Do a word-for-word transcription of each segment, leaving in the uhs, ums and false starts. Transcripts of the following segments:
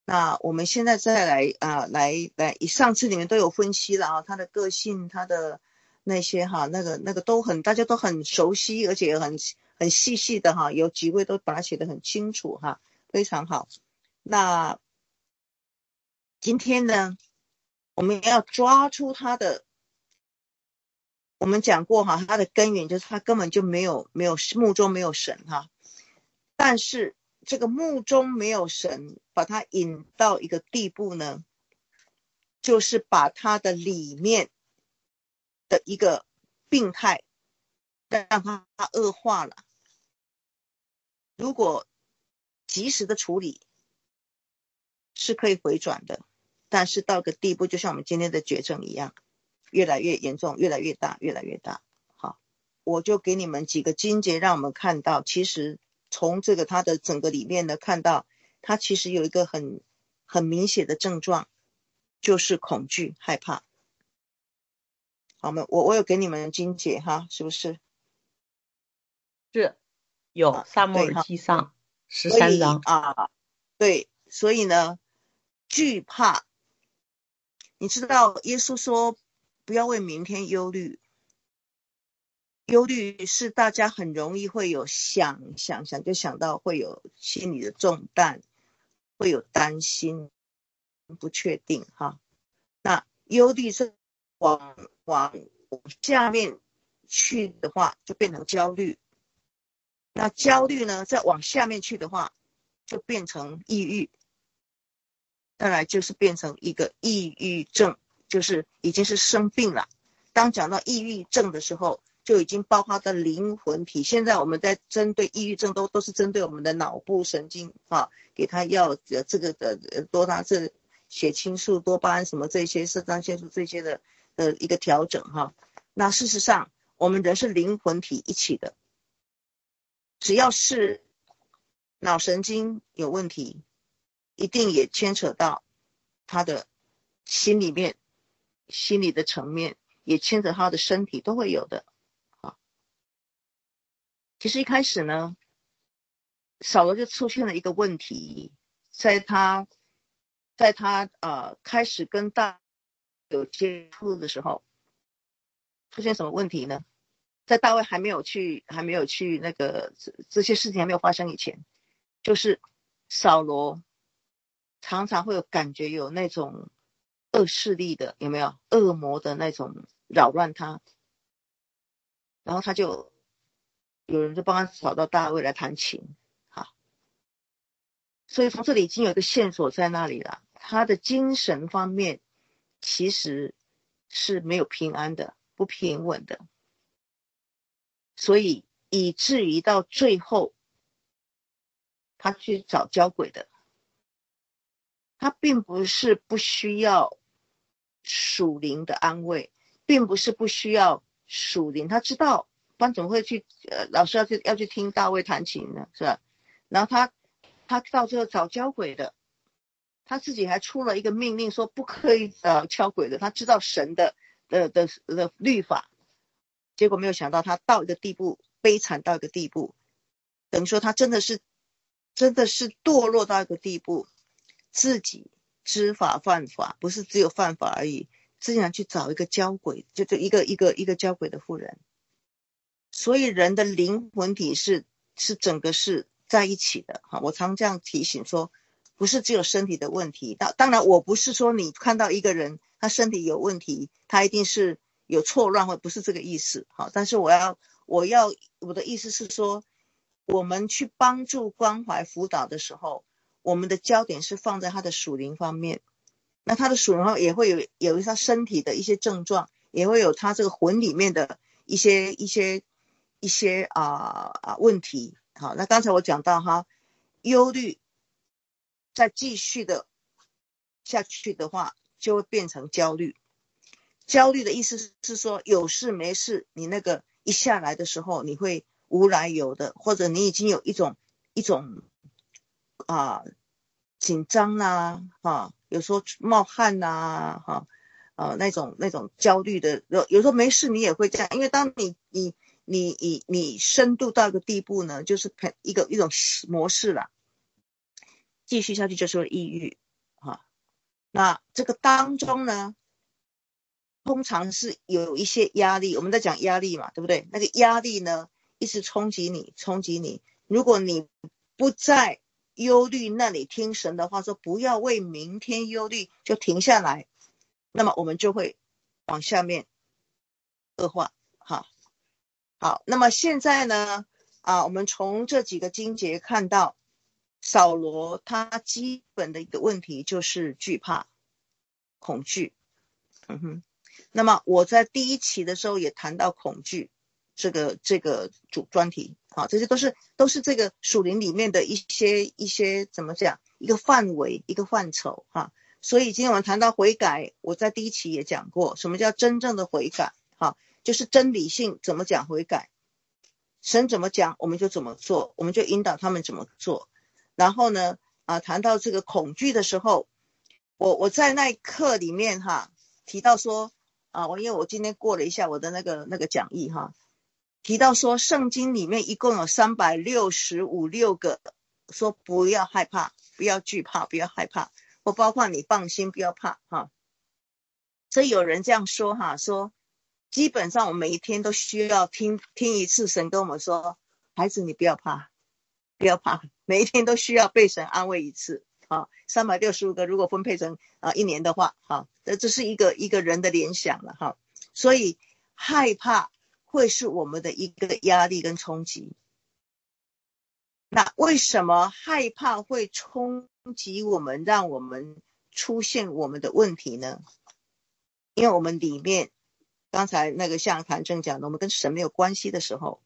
那我们现在再来啊、呃，来来，上次你们都有分析了啊，他的个性，他的那些哈，那个那个都很，大家都很熟悉，而且很很细细的哈，有几位都把它写得很清楚哈，非常好。那今天呢，我们要抓出他的，我们讲过哈，他的根源就是他根本就没有没有目中没有神哈，但是这个目中没有神，把他引到一个地步呢，就是把他的里面的一个病态让他恶化了。如果及时的处理是可以回转的，但是到个地步就像我们今天的绝症一样，越来越严重，越来越大，越来越大。好，我就给你们几个经节让我们看到，其实从这个他的整个里面呢，看到他其实有一个很很明显的症状，就是恐惧害怕。好，我我有给你们经节哈，是不是？ 是有撒母耳记上十三章啊，对，所以呢，惧怕，你知道耶稣说不要为明天忧虑，忧虑是大家很容易会有想想想就想到会有心理的重担，会有担心不确定哈。那忧虑是往往下面去的话就变成焦虑，那焦虑呢再往下面去的话就变成抑郁，再来就是变成一个抑郁症，就是已经是生病了。当讲到抑郁症的时候，就已经包括的灵魂体。现在我们在针对抑郁症都都是针对我们的脑部神经啊，给他要这个的多巴这血清素、多巴胺什么这些肾上腺素这些的呃一个调整哈。那事实上，我们人是灵魂体一起的，只要是脑神经有问题，一定也牵扯到他的心里面、心理的层面，也牵扯他的身体，都会有的。其实一开始呢，扫罗就出现了一个问题，在他，在他呃开始跟大有接触的时候，出现什么问题呢？在大卫还没有去，还没有去那个这些事情还没有发生以前，就是扫罗常常会有感觉有那种恶势力的，有没有恶魔的那种扰乱他，然后他就有人就帮他找到大卫来弹琴，好，所以从这里已经有一个线索在那里了，他的精神方面其实是没有平安的，不平稳的，所以以至于到最后他去找交鬼的，他并不是不需要属灵的安慰，并不是不需要属灵，他知道不然怎么会去呃老师要去要去听大卫弹琴呢，是吧？然后他他到最后找交鬼的，他自己还出了一个命令说不可以找交鬼的，他知道神的的的的律法，结果没有想到他到一个地步，悲惨到一个地步，等于说他真的是真的是堕落到一个地步，自己知法犯法，不是只有犯法而已，自己想去找一个交鬼，就这一个一个一个交鬼的妇人。所以人的灵魂体是是整个是在一起的。我常这样提醒说，不是只有身体的问题。当然我不是说你看到一个人他身体有问题，他一定是有错乱，或不是这个意思。但是我要我要我的意思是说，我们去帮助关怀辅导的时候，我们的焦点是放在他的属灵方面，那他的属灵方面也会有有他身体的一些症状，也会有他这个魂里面的一些一些一些啊、呃、问题。好，那刚才我讲到哈，忧虑再继续的下去的话，就会变成焦虑。焦虑的意思是说，有事没事，你那个一下来的时候，你会无来由的，或者你已经有一种一种啊紧张啦，啊，有时候冒汗啦，哈、啊，呃那种那种焦虑的，有有时候没事你也会这样，因为当你你你你你深度到一个地步呢，就是一个一种模式啦，继续下去就是抑郁。 哈。那这个当中呢，通常是有一些压力，我们在讲压力嘛，对不对？那个压力呢，一直冲击你，冲击你。如果你不在忧虑那里听神的话，说不要为明天忧虑，就停下来，那么我们就会往下面恶化。好，好，那么现在呢，啊，我们从这几个经节看到，扫罗他基本的一个问题就是惧怕、恐惧。嗯哼。那么我在第一期的时候也谈到恐惧这个这个主专题，好，这些都是都是这个属灵里面的一些一些怎么讲一个范围一个范畴哈。所以今天我们谈到悔改，我在第一期也讲过，什么叫真正的悔改？哈，就是真理性怎么讲悔改，神怎么讲我们就怎么做，我们就引导他们怎么做。然后呢，啊，谈到这个恐惧的时候，我我在那一课里面哈提到说。啊，我因为我今天过了一下我的那个那个讲义哈，提到说圣经里面一共有三百六十五六个说不要害怕，不要惧怕，不要害怕，或包括你放心不要怕哈。所以有人这样说哈，说基本上我们每一天都需要听听一次神跟我们说，孩子你不要怕，不要怕，每一天都需要被神安慰一次。好，三百六十五个如果分配成啊、呃、一年的话，好，这是一个一个人的联想了哈。所以害怕会是我们的一个压力跟冲击。那为什么害怕会冲击我们，让我们出现我们的问题呢？因为我们里面刚才那个像谭正讲的，我们跟神没有关系的时候，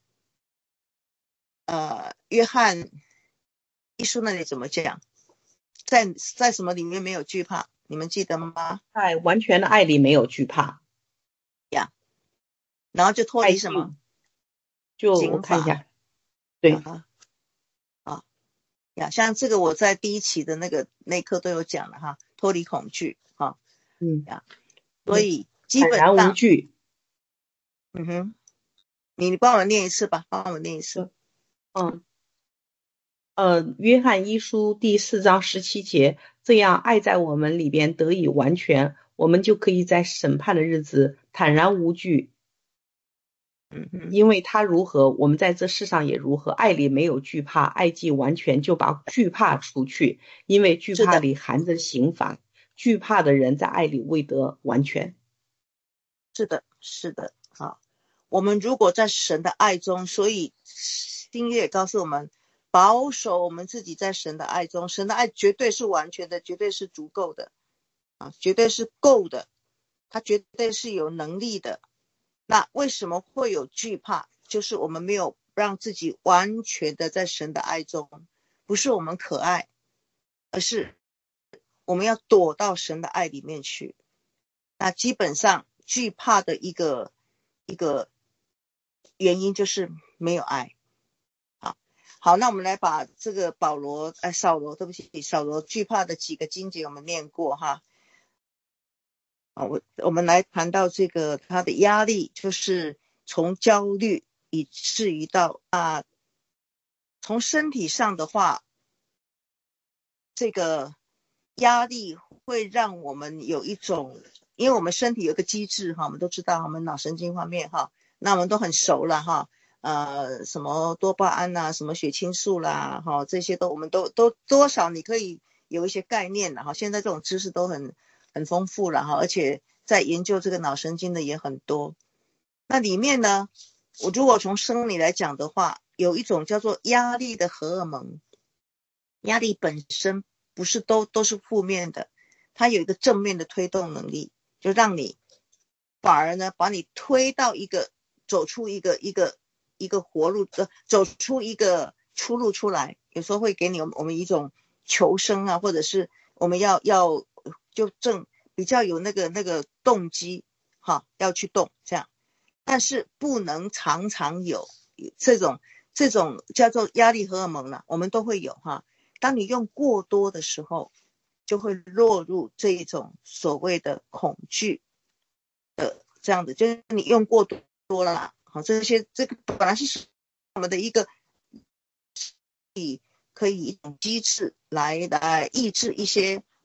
呃，约翰一书那里怎么讲？在在什么里面没有惧怕？你们记得吗？ 在完全的爱里没有惧怕呀，然后就脱离什么？ 就我看一下，对啊啊呀，像这个我在第一期的那个那课都有讲了哈，脱离恐惧哈， 嗯呀，所以基本上坦然无惧。 嗯哼，你你帮我念一次吧，帮我念一次。 嗯。呃，约翰一书第四章十七节，这样爱在我们里边得以完全，我们就可以在审判的日子坦然无惧。 嗯哼， 因为他如何，我们在这世上也如何。爱里没有惧怕，爱既完全，就把惧怕除去。因为惧怕里含着刑罚，惧怕的人在爱里未得完全。 是的，是的，好。我们如果在神的爱中，所以新约也告诉我们，保守我们自己在神的爱中，神的爱绝对是完全的，绝对是足够的啊，绝对是够的，他绝对是有能力的。那为什么会有惧怕？就是我们没有让自己完全的在神的爱中，不是我们可爱，而是我们要躲到神的爱里面去。那基本上惧怕的一个一个原因就是没有爱。好，好，那我们来把这个保罗，哎，扫罗，对不起，扫罗惧怕的几个经节我们念过哈。啊，我我们来谈到这个他的压力，就是从焦虑以至于到啊，从身体上的话，这个压力会让我们有一种，因为我们身体有一个机制哈，我们都知道，我们脑神经方面哈，那我们都很熟了哈，呃，什么多巴胺啦，什么血清素啦，哈，这些都我们都都多少你可以有一些概念了哈。现在这种知识都很很丰富了哈，而且在研究这个脑神经的也很多。那里面呢，我如果从生理来讲的话，有一种叫做压力的荷尔蒙。压力本身不是都都是负面的，它有一个正面的推动能力，就让你反而呢把你推到一个走出一个一个一个活路，呃，走出一个出路出来。有时候会给你我们一种求生啊，或者是我们要要就正比较有那个那个动机哈，要去动这样，但是不能常常有这种这种叫做压力荷尔蒙了，我们都会有哈。当你用过多的时候，就会落入这一种所谓的恐惧的这样的，就是你用过多了，好，这些这个本来是我们的一个可以一种机制来来抑制一些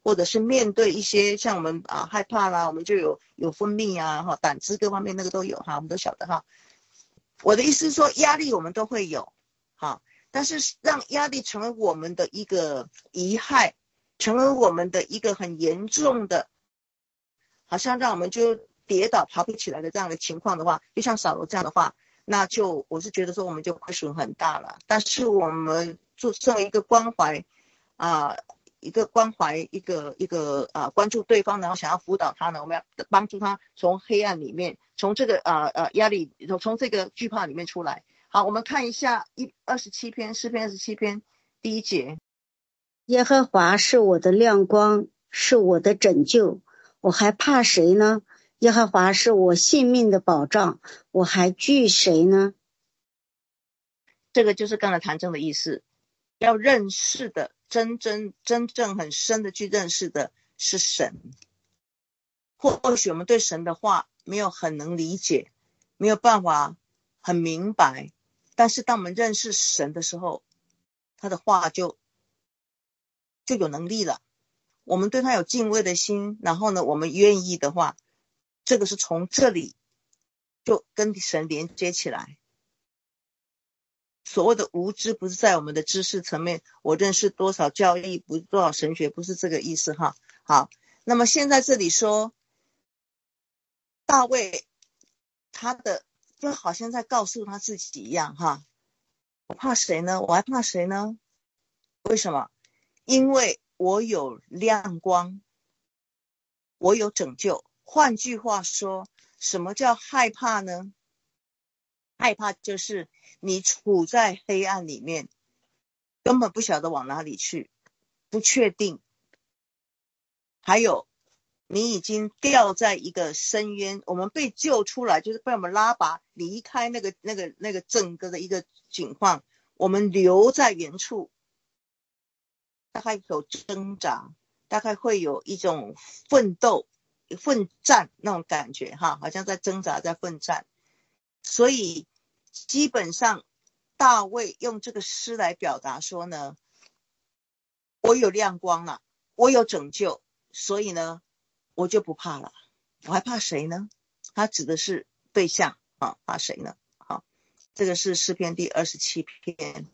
或者是面对一些像我们啊害怕啦，我们就有有分泌啊哈，胆汁各方面那个都有哈，我们都晓得哈。我的意思是说，压力我们都会有哈，但是让压力成为我们的一个遗害，成为我们的一个很严重的，好像让我们就跌倒爬不起来的这样的情况的话，就像扫罗这样的话，那就我是觉得说我们就亏损很大了。但是我们做作为一个关怀啊、呃，一个关怀一个一个啊、呃、关注对方，然后想要辅导他呢，我们要帮助他从黑暗里面，从这个啊呃压力，从这个惧怕里面出来。好，我们看一下一二十七篇诗篇二十七篇第一节。 耶和华是我的亮光，是我的拯救，我还怕谁呢？耶和华是我性命的保障，我还惧谁呢？ 这个就是刚才谈正的意思，要认识的真正真正很深的去认识的是神。或许我们对神的话没有很能理解，没有办法很明白，但是当我们认识神的时候，他的话就就有能力了。我们对他有敬畏的心，然后呢我们愿意的话，这个是从这里就跟神连接起来。所谓的无知不是在我们的知识层面，我认识多少教义，不多少神学，不是这个意思哈。好，那么现在这里说大卫他的就好像在告诉他自己一样哈，我怕谁呢？我还怕谁呢？为什么？因为我有亮光，我有拯救。换句话说，什么叫害怕呢？害怕就是你处在黑暗里面，根本不晓得往哪里去，不确定。还有你已经掉在一个深渊，我们被救出来，就是被我们拉拔离开那个那个那个整个的一个情况，我们留在原处，大概有挣扎，大概会有一种奋斗奋战那种感觉哈，好像在挣扎在奋战。所以基本上大卫用这个诗来表达说呢，我有亮光了，我有拯救，所以呢我就不怕了。我还怕谁呢？他指的是对象啊，怕谁呢？好，这个是诗篇第二十七篇。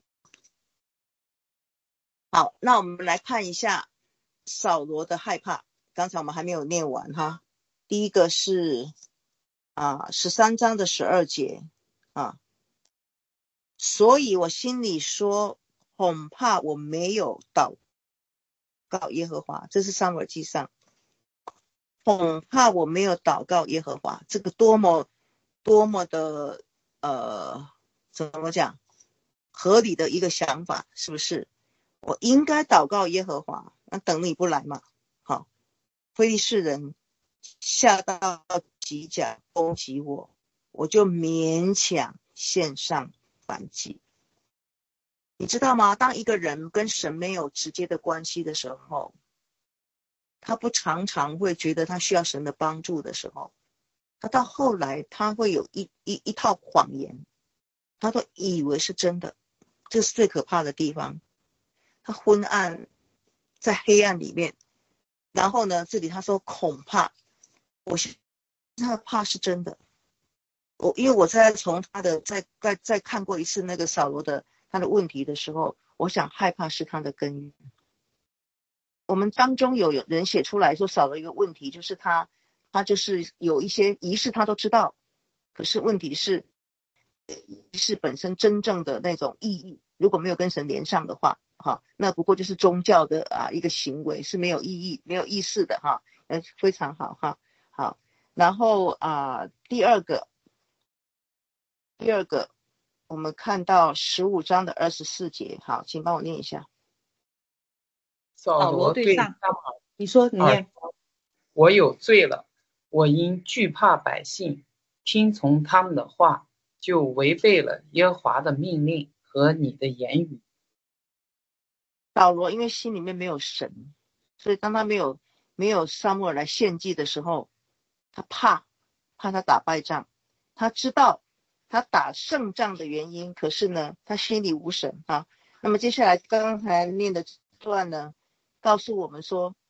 好，那我们来看一下扫罗的害怕，刚才我们还没有念完哈。第一个是啊十三章的十二节啊，所以我心里说，恐怕我没有祷告耶和华，这是撒母耳记上。恐怕我没有祷告耶和华，这个多么多么的呃怎么讲合理的一个想法，是不是？我应该祷告耶和华，那等你不来嘛。好，非利士人下到吉甲攻击我，我就勉强献上反击。你知道吗？当一个人跟神没有直接的关系的时候，他不常常会觉得他需要神的帮助的时候，他到后来他会有一一一套谎言，他都以为是真的，这是最可怕的地方。他昏暗在黑暗里面，然后呢这里他说恐怕，我是他的怕是真的。我因为我在从他的再再再看过一次那个扫罗的他的问题的时候，我想害怕是他的根源。我们当中有有人写出来说扫罗一个问题，就是他他就是有一些仪式他都知道，可是问题是仪式本身真正的那种意义如果没有跟神连上的话哈，那不过就是宗教的啊一个行为，是没有意义没有意思的哈。呃非常好哈。好，然后啊第二个第二个我们看到十五章的二十四节，好，请帮我念一下。 扫罗对撒母耳，你说你念。 我有罪了，我因惧怕百姓，听从他们的话，就违背了耶和华的命令和你的言语。 扫罗因为心里面没有神，所以当他没有没有撒母耳来献祭的时候，他怕怕他打败仗，他知道他打胜仗的原因，可是呢他心里无神啊。那么接下来刚才念的段呢告诉我们说，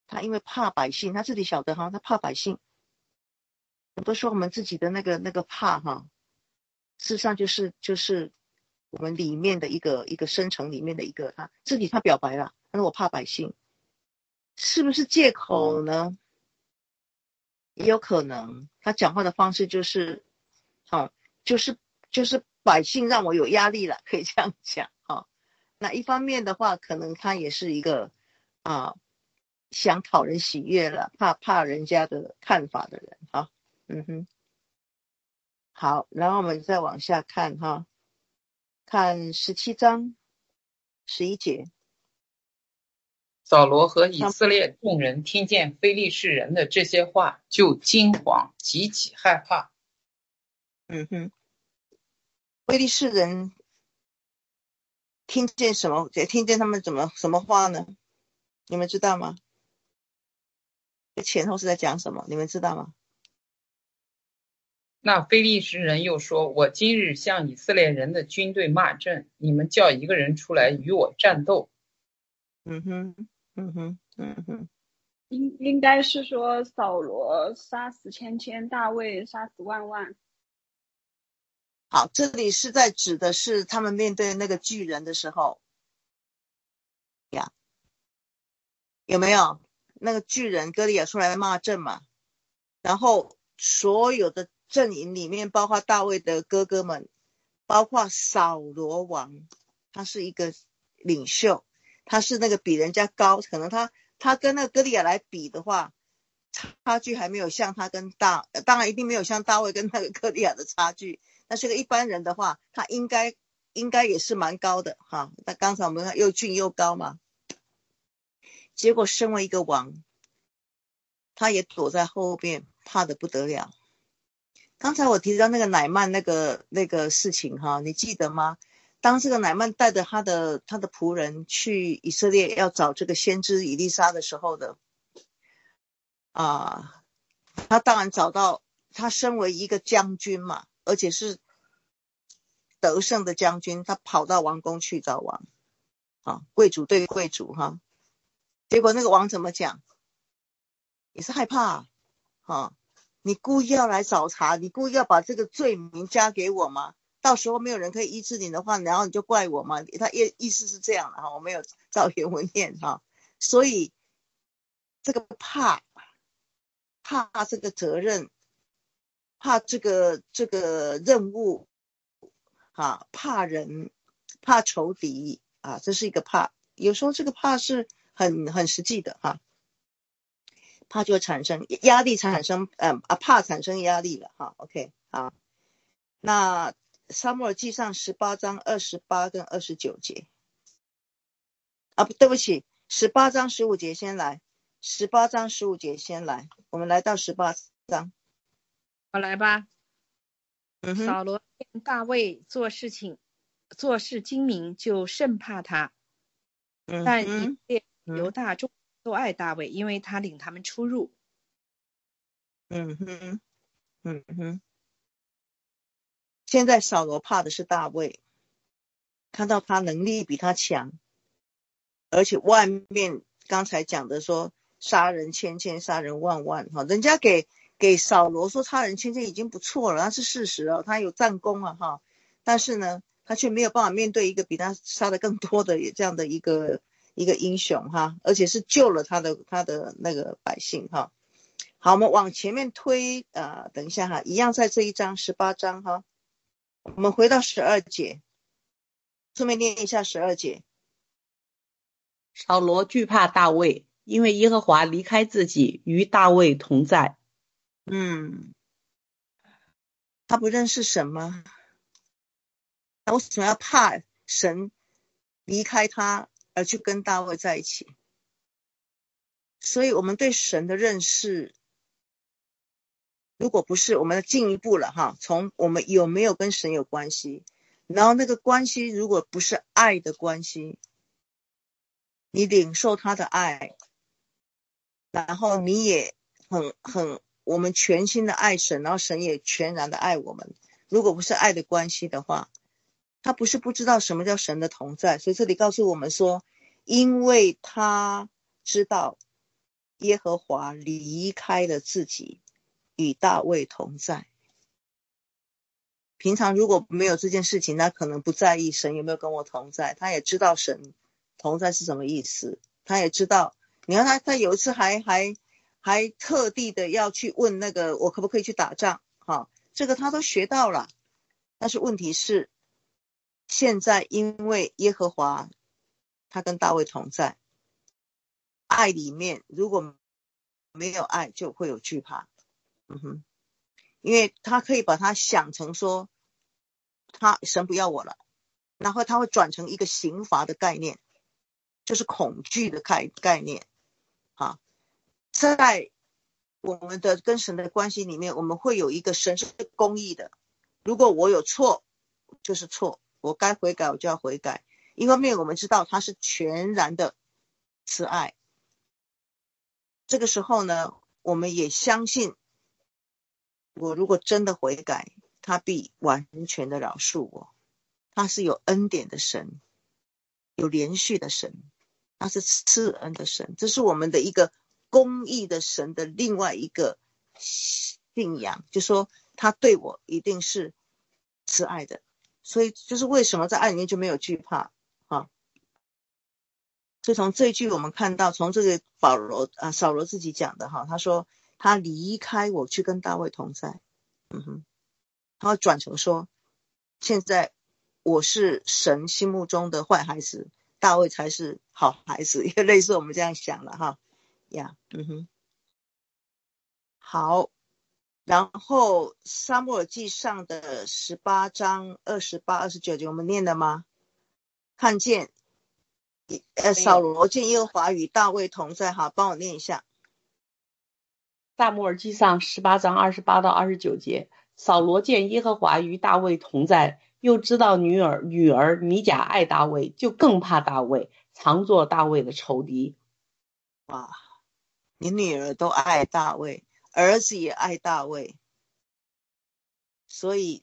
他因为怕百姓，他自己晓得哈，他怕百姓。我都说我们自己的那个那个怕哈，事实上就是就是我们里面的一个一个深层里面的一个他自己他表白了，他说我怕百姓，是不是借口呢？也有可能，他讲话的方式就是，哦，就是就是百姓让我有压力了，可以这样讲哈、哦。那一方面的话，可能他也是一个啊想讨人喜悦了，怕怕人家的看法的人哈、哦。嗯哼，好，然后我们再往下看哈，看十七章十一节。 扫罗和以色列众人听见非利士人的这些话，就惊惶，极其害怕。 嗯哼，非利士人听见什么？听见他们怎么什么话呢？你们知道吗？这前后是在讲什么？你们知道吗？ 那非利士人又说：我今日向以色列人的军队骂阵，你们叫一个人出来与我战斗。 嗯哼，嗯哼，嗯哼， 应应该是说扫罗杀死千千，大卫杀死万万。 好，这里是在指的是他们面对那个巨人的时候呀，有没有？那个巨人歌利亚出来骂阵嘛，然后所有的阵营里面，包括大卫的哥哥们，包括扫罗王，他是一个领袖，他是那个比人家高，可能他他跟那个歌利亚来比的话，差距还没有像他跟大，当然一定没有像大卫跟那个歌利亚的差距。但是个一般人的话，他应该应该也是蛮高的哈。那刚才我们看又俊又高嘛，结果身为一个王，他也躲在后边，怕得不得了。刚才我提到那个乃曼那个那个事情哈，你记得吗？当这个乃曼带着他的他的仆人去以色列要找这个先知以利沙的时候的啊，他当然找到，他身为一个将军嘛，而且是得胜的将军，他跑到王宫去找王啊，贵族对贵族哈。结果那个王怎么讲？也是害怕啊，你故意要来找茬，你故意要把这个罪名加给我吗？到时候没有人可以医治你的话，然后你就怪我吗？他意意思是这样的哈，我没有照原文念哈。所以这个怕怕这个责任，怕这个这个任务啊，怕人，怕仇敌啊，这是一个怕。有时候这个怕是很很实际的哈，怕就产生压力，产生嗯啊怕产生压力了哈。OK 好，那撒母耳记上十八章二十八跟二十九节啊，不对不起，十八章十五节先来，十八章十五节先来，我们来到十八章。 我来吧。 嗯哼， 扫罗见大卫做事情做事精明，就甚怕他。 嗯但以色哼， 列犹大众都爱大卫，因为他领他们出入。 嗯哼，嗯哼。现在扫罗怕的是大卫，看到他能力比他强，而且外面刚才讲的说杀人千千，杀人万万哈，人家给给扫罗说杀人千千已经不错了，那是事实哦，他有战功啊哈，但是呢，他却没有办法面对一个比他杀的更多的这样的一个一个英雄哈，而且是救了他的他的那个百姓哈。好，我们往前面推呃，等一下哈，一样在这一章十八章哈。我们回到十二节，顺便念一下十二节。 扫罗惧怕大卫，因为耶和华离开自己，与大卫同在。 嗯，他不认识神吗？他为什么要怕神离开他而去跟大卫在一起？所以我们对神的认识，如果不是我们进一步了哈，从我们有没有跟神有关系，然后那个关系如果不是爱的关系，你领受他的爱，然后你也很很我们全心的爱神，然后神也全然的爱我们，如果不是爱的关系的话，他不是不知道什么叫神的同在。所以这里告诉我们说，因为他知道耶和华离开了自己，与大卫同在。平常如果没有这件事情，他可能不在意神有没有跟我同在，他也知道神同在是什么意思，他也知道，你看他他有一次还还还特地的要去问那个我可不可以去打仗，好，这个他都学到了。但是问题是，现在因为耶和华他跟大卫同在，爱里面如果没有爱就会有惧怕，嗯哼，因为他可以把他想成说他神不要我了，然后他会转成一个刑罚的概念，就是恐惧的概概念啊。在我们的跟神的关系里面，我们会有一个神是公义的，如果我有错就是错，我该悔改我就要悔改。一方面我们知道他是全然的慈爱，这个时候呢我们也相信我如果真的悔改，他必完全的饶恕我。他是有恩典的神，有连续的神，他是赐恩的神，这是我们的一个公义的神的另外一个信仰，就说他对我一定是慈爱的。所以就是为什么在爱里面就没有惧怕啊？所以从这一句我们看到，从这个保罗啊扫罗自己讲的哈，他说他离开我去跟大卫同在，嗯哼，他会转成说现在我是神心目中的坏孩子，大卫才是好孩子，也类似我们这样想了哈呀，嗯哼，好。然后撒母耳记上的十八章二十八、二十九节我们念了吗？看见呃，扫罗见耶和华与大卫同在，好，帮我念一下。 撒母耳记上十八章二十八到二十九节，扫罗见耶和华与大卫同在，又知道女儿女儿米甲爱大卫，就更怕大卫，常做大卫的仇敌。 哇，你女儿都爱大卫，儿子也爱大卫，所以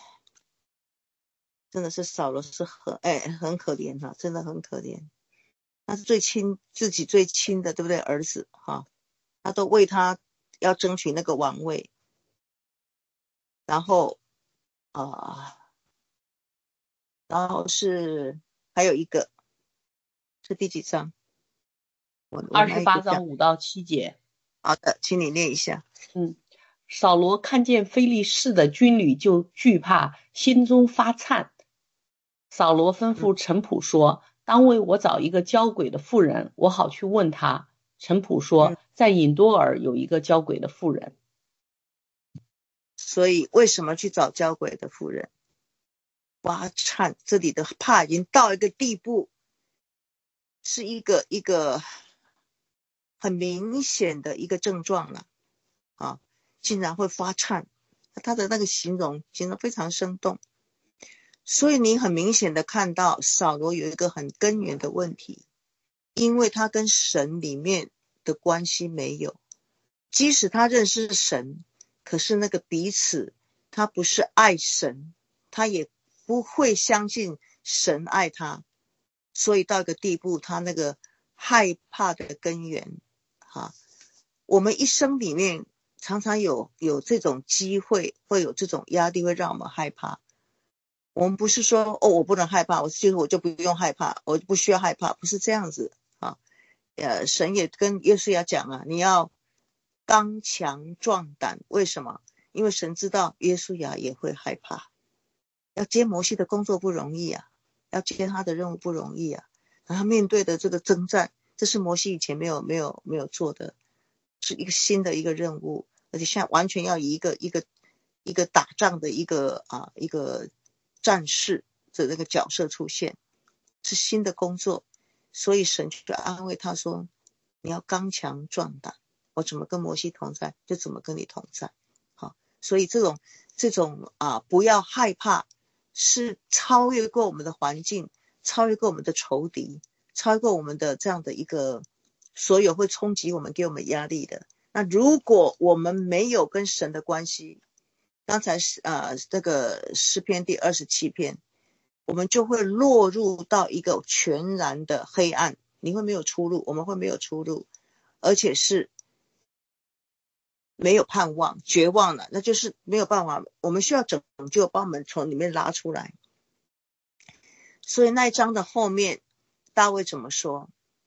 真的是扫罗是很哎很可怜哈、啊，真的很可怜。他是最亲自己最亲的，对不对？儿子哈、啊，他都为他要争取那个王位，然后啊、呃，然后是还有一个是第几章？ 二十八章五到七节。 好的，请你念一下。 嗯，扫罗看见非利士的军旅就惧怕，心中发颤。扫罗吩咐陈普说、嗯、当为我找一个交鬼的妇人，我好去问他。陈普说、嗯、在隐多尔有一个交鬼的妇人。 所以为什么去找交鬼的妇人？发颤，这里的怕已经到一个地步，是一个一个很明显的一个症状了啊，竟然会发颤，他的那个形容形容非常生动。所以你很明显的看到扫罗有一个很根源的问题，因为他跟神里面的关系没有，即使他认识神，可是那个彼此他不是爱神，他也不会相信神爱他，所以到一个地步他那个害怕的根源哈，我们一生里面常常有有这种机会，会有这种压力会让我们害怕。我们不是说哦我不能害怕，我就是我就不用害怕，我不需要害怕，不是这样子啊。呃，神也跟耶稣亚讲啊，你要刚强壮胆，为什么？因为神知道耶稣亚也会害怕，要接摩西的工作不容易啊，要接他的任务不容易啊，然后面对的这个征战，这是摩西以前没有没有没有做的，是一个新的一个任务，而且现在完全要以一个一个一个打仗的一个啊一个战士的这个角色出现，是新的工作，所以神就安慰他说，你要刚强壮胆，我怎么跟摩西同在，就怎么跟你同在。好，所以这种这种啊，不要害怕，是超越过我们的环境，超越过我们的仇敌，超越过我们的这样的一个所有会冲击我们给我们压力的。那如果我们没有跟神的关系，刚才呃这个诗篇第二十七篇，我们就会落入到一个全然的黑暗，你会没有出路，我们会没有出路， 而且是没有盼望，绝望了，那就是没有办法，我们需要拯救，把我们从里面拉出来。所以那一章的后面大卫怎么说？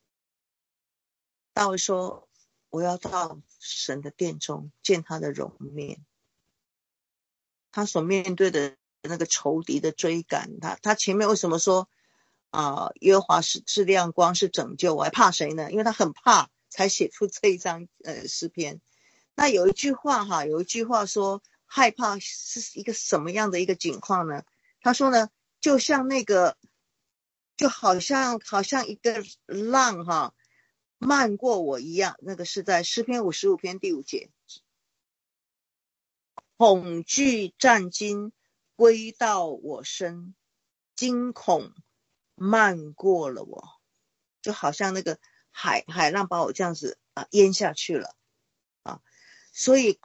大卫说，我要到神的殿中见他的容面。他所面对的那个仇敌的追赶，他他前面为什么说啊、呃，耶和华是是亮光，是拯救，我还怕谁呢？因为他很怕，才写出这一章呃诗篇。那有一句话哈，有一句话说，害怕是一个什么样的一个境况呢？他说呢，就像那个，就好像好像一个浪哈漫过我一样。那个是在诗篇五十五篇第五节，恐惧战惊归到我身，惊恐漫过了我，就好像那个海海浪把我这样子啊淹下去了啊。所以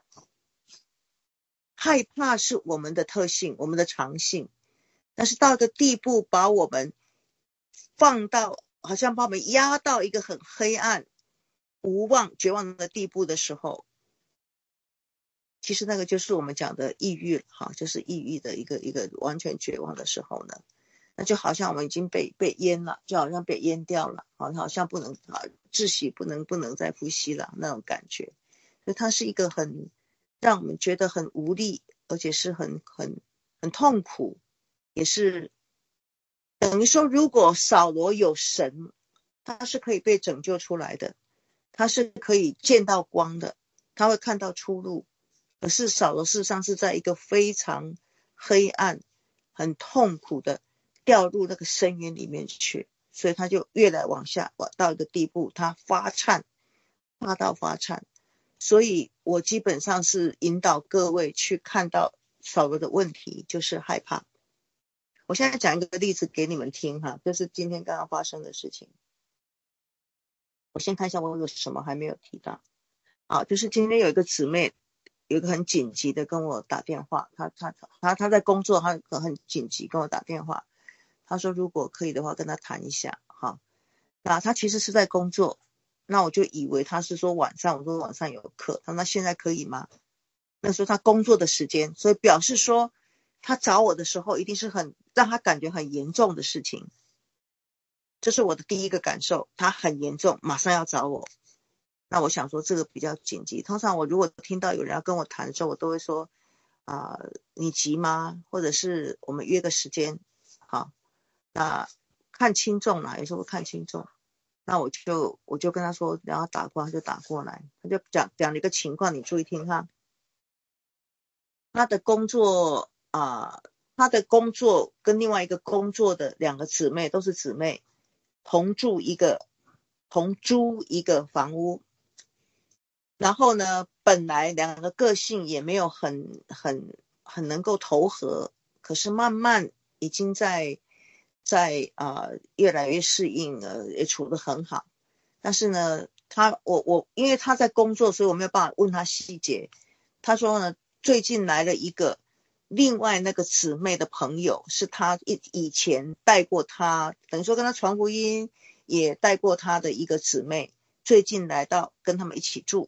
害怕是我们的特性，我们的常性，但是到一个地步把我们放到好像把我们压到一个很黑暗无望绝望的地步的时候，其实那个就是我们讲的抑郁哈，就是抑郁的一个一个完全绝望的时候呢，那就好像我们已经被被淹了，就好像被淹掉了，好好像不能啊窒息，不能不能再呼吸了那种感觉。所以它是一个很让我们觉得很无力，而且是很很很痛苦，也是等于说，如果扫罗有神，他是可以被拯救出来的，他是可以见到光的，他会看到出路。可是扫罗事实上是在一个非常黑暗很痛苦的掉入那个深渊里面去，所以他就越来往下到一个地步，他发颤，发到发颤。所以我基本上是引导各位去看到扫罗的问题就是害怕。我现在讲一个例子给你们听哈，就是今天刚刚发生的事情。我先看一下我有什么还没有提到啊，就是今天有一个姊妹有一个很紧急的跟我打电话，她她她她在工作，她很紧急跟我打电话，她说如果可以的话跟她谈一下哈。那她其实是在工作，那我就以为她是说晚上，我说晚上有课，她说那现在可以吗？那时候她工作的时间，所以表示说她找我的时候一定是很让她感觉很严重的事情，这是我的第一个感受，她很严重，马上要找我。那我想说这个比较紧急，通常我如果听到有人要跟我谈的时候，我都会说啊、呃，你急吗？或者是我们约个时间，好，那看轻重啦，有时候看轻重。那我就我就跟他说，然后打过来就打过来，他就讲讲了一个情况，你注意听哈。他的工作啊、呃，他的工作跟另外一个工作的两个姊妹都是姊妹，同住一个同租一个房屋。然后呢，本来两个个性也没有很很很能够投合，可是慢慢已经在在啊、呃、越来越适应了，也处得很好。但是呢，他我我因为他在工作，所以我没有办法问他细节。他说呢，最近来了一个另外那个姊妹的朋友，是他以以前带过他，等于说跟他传福音，也带过他的一个姊妹，最近来到跟他们一起住。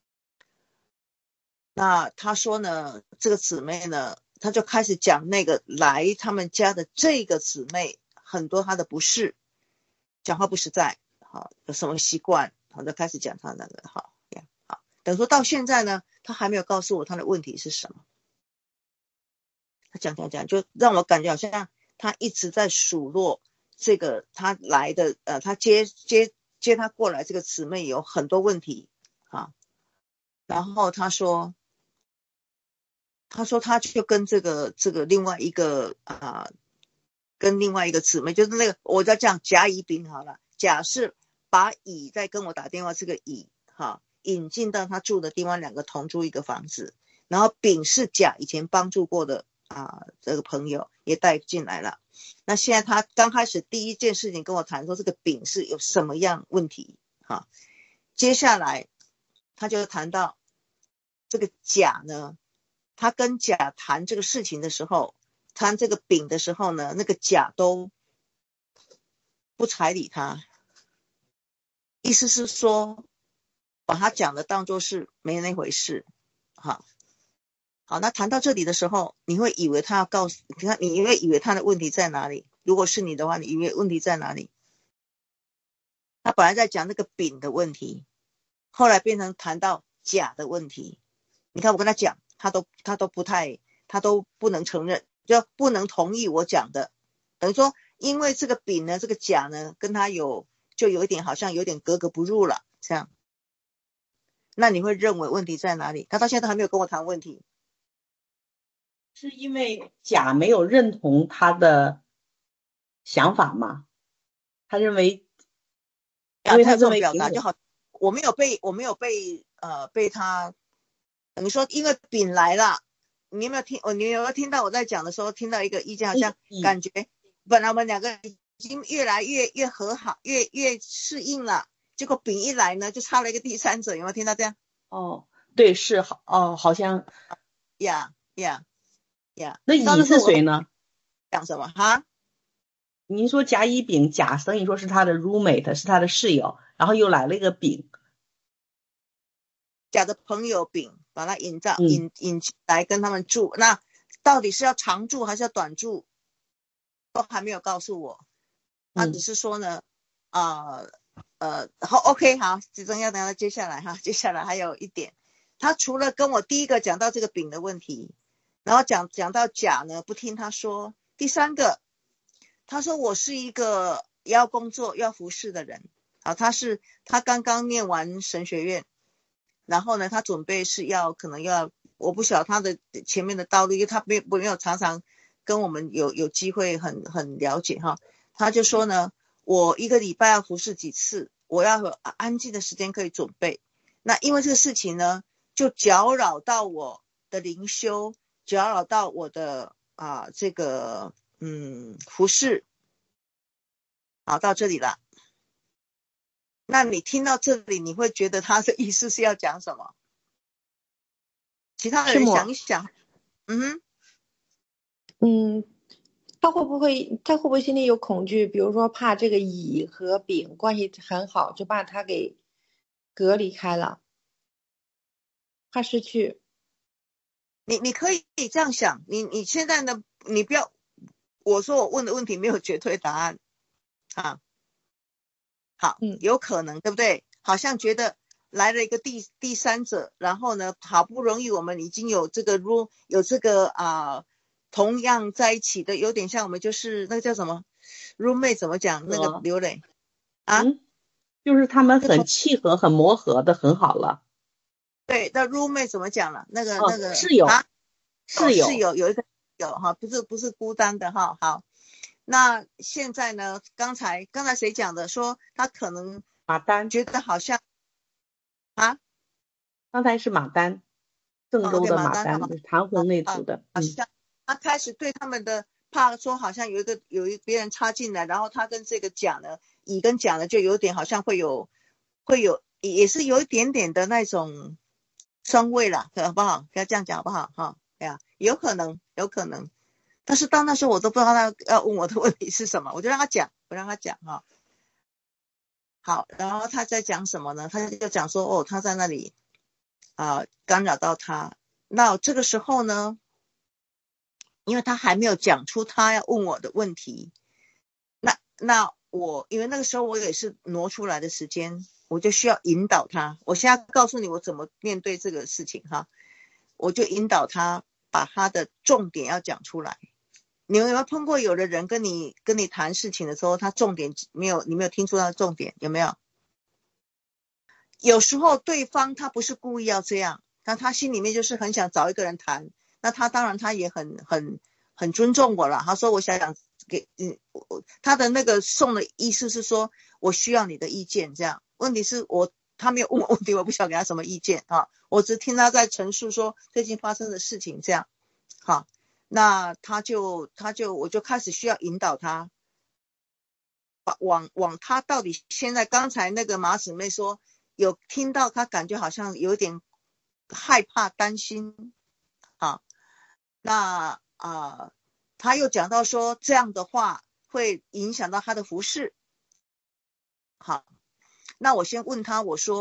那他说呢，这个姊妹呢，他就开始讲那个来他们家的这个姊妹很多她的不是，讲话不实在，好，有什么习惯，好，就开始讲他那个，好，好，等说到现在呢，他还没有告诉我他的问题是什么。他讲讲讲，就让我感觉好像他一直在数落这个他来的，呃，他接接接他过来这个姊妹有很多问题啊，然后他说。他说他就跟这个这个另外一个啊、呃，跟另外一个姊妹，就是那个我在讲甲乙丙好了，甲是把乙在跟我打电话这个乙哈引进到他住的地方，两个同住一个房子，然后丙是甲以前帮助过的啊、呃、这个朋友也带进来了。那现在他刚开始第一件事情跟我谈说这个丙是有什么样问题哈，接下来他就谈到这个甲呢。他跟甲谈这个事情的时候，谈这个丙的时候呢，那个甲都不睬理他，意思是说把他讲的当作是没那回事。好，好，那谈到这里的时候，你会以为他要告诉你看，你会以为他的问题在哪里？如果是你的话，你以为问题在哪里？他本来在讲那个丙的问题，后来变成谈到甲的问题。你看我跟他讲，他都他都不太，他都不能承认，就不能同意我讲的。等于说，因为这个丙呢，这个甲呢，跟他有就有一点好像有点格格不入了，这样。那你会认为问题在哪里？他到现在都还没有跟我谈问题。 是因为甲没有认同他的想法吗？他认为，因为他认为表达就好，我没有被我没有被呃被他，你说因为丙来了，你有没有听？你有没有听到我在讲的时候，听到一个意见，好像感觉本来我们两个已经越来越越和好，越越适应了，结果丙一来呢，就差了一个第三者，有没有听到这样？ 哦，对，是好哦，好像呀呀呀。 那乙是谁呢？ 讲什么哈？ 您说甲乙丙，甲等于说是他的 roommate， 是他的室友，然后又来了一个丙， 甲的朋友丙把他引到、嗯、引引来跟他们住，那到底是要常住还是要短住，都还没有告诉我。他只是说呢，啊、嗯、呃呃，好 OK 好，最重要的接下来哈，接下来还有一点，他除了跟我第一个讲到这个丙的问题，然后讲讲到甲呢不听他说，第三个。他说我是一个要工作要服侍的人，好，他是他刚刚念完神学院，然后呢他准备是要可能要，我不晓得他的前面的道路，因为他没没有常常跟我们有有机会很很了解哈。他就说呢，我一个礼拜要服侍几次，我要有安静的时间可以准备。那因为这个事情呢，就搅扰到我的灵修，搅扰到我的啊、呃、这个。嗯，服侍，好，到这里了。那你听到这里，你会觉得他的意思是要讲什么？其他人想一想，嗯哼， 嗯，他会不会他会不会心里有恐惧？比如说怕这个乙和丙关系很好，就把他给隔离开了，怕失去。 你你可以这样想，你你现在呢，你不要。我说我问的问题没有绝对答案啊，好，嗯，有可能对不对？好像觉得来了一个第第三者，然后呢，好不容易我们已经有这个 room 有这个啊、呃，同样在一起的，有点像我们就是那个叫什么 roommate 怎么讲？那个刘磊啊、 嗯，就是他们很契合、很磨合的，很好了。 对，那 roommate 怎么讲了？那个、 哦、 那个室友， 啊， 室友， 室友有一个。有哈，不是不是孤单的哈。好，那现在呢？刚才刚才谁讲的？说他可能马丹觉得好像啊， 刚才是马丹，郑州的马丹，哦、唐红那组的， 好像、嗯、他开始对他们的怕说，好像有一个有一别人插进来，然后他跟这个甲呢，乙跟甲呢，就有点好像会有会有也是有一点点的那种酸味啦，好不好？不要这样讲好不好？哈。对啊，有可能，有可能，但是到那时候我都不知道他要问我的问题是什么，我就让他讲，我让他讲哈。好，然后他在讲什么呢？他就讲说，哦，他在那里啊、呃、干扰到他。那这个时候呢，因为他还没有讲出他要问我的问题，那那我因为那个时候我也是挪出来的时间，我就需要引导他。我现在告诉你我怎么面对这个事情哈。我就引导他把他的重点要讲出来。你有没有碰过有的人跟你跟你谈事情的时候，他重点没有，你没有听出他的重点，有没有？有时候对方他不是故意要这样，但他心里面就是很想找一个人谈。那他当然他也很很很尊重我了。他说我想想给嗯，他的那个送的意思是说我需要你的意见这样。问题是我。他没有问我问题，我不晓得给他什么意见啊，我只听他在陈述说最近发生的事情这样。好，那他就他就我就开始需要引导他往往他到底现在刚才那个马姊妹说有听到他感觉好像有点害怕担心啊，那啊、呃、他又讲到说这样的话会影响到他的服事。好，那我先问他，我说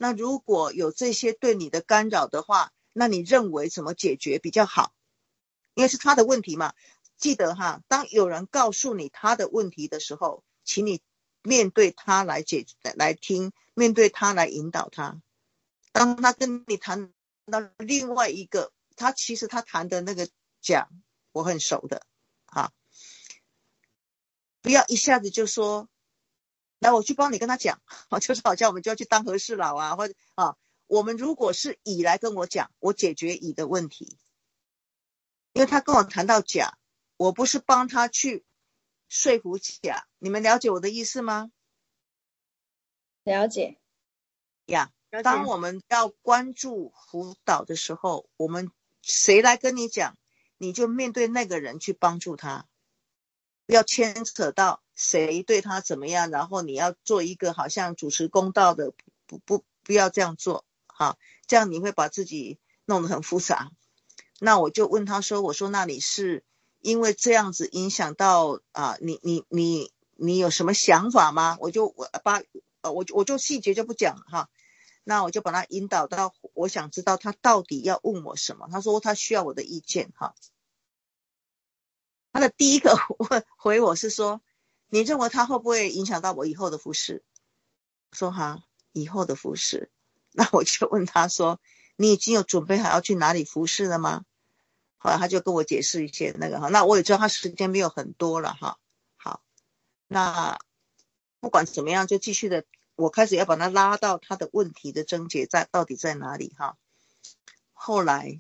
那如果有这些对你的干扰的话，那你认为怎么解决比较好？因为是他的问题嘛。记得哈，当有人告诉你他的问题的时候，请你面对他来解来听，面对他来引导他。当他跟你谈到另外一个，他其实他谈的那个讲我很熟的啊，不要一下子就说来我去帮你跟他讲，就是好像我们就要去当和事佬啊，或者啊，我们如果是乙来跟我讲，我解决乙的问题，因为他跟我谈到甲，我不是帮他去说服甲，你们了解我的意思吗？ 了解呀、yeah, 当我们要关注辅导的时候，我们谁来跟你讲，你就面对那个人去帮助他，不要牵扯到谁对他怎么样，然后你要做一个好像主持公道的，不不不要这样做哈，这样你会把自己弄得很复杂。那我就问他说，我说那你是因为这样子影响到啊，你你你你有什么想法吗？我就我把呃我我就细节就不讲哈。那我就把他引导到我想知道他到底要问我什么。他说他需要我的意见哈。他的第一个回我是说，你认为他会不会影响到我以后的服事？我说哈，以后的服事。那我就问他说，你已经有准备好要去哪里服事了吗？后来他就跟我解释一些那个哈，那我也知道他时间没有很多了哈。好，那不管怎么样，就继续的，我开始要把他拉到他的问题的症结在到底在哪里哈。后来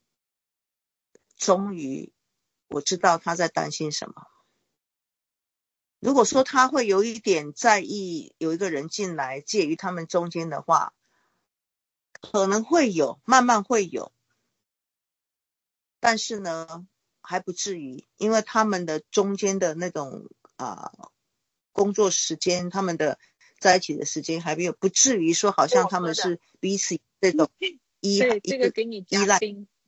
终于我知道他在担心什么。如果说他会有一点在意有一个人进来介于他们中间的话，可能会有，慢慢会有，但是呢还不至于，因为他们的中间的那种啊、呃、工作时间，他们的在一起的时间还没有，不至于说好像他们是彼此这种依对，这个给你依赖。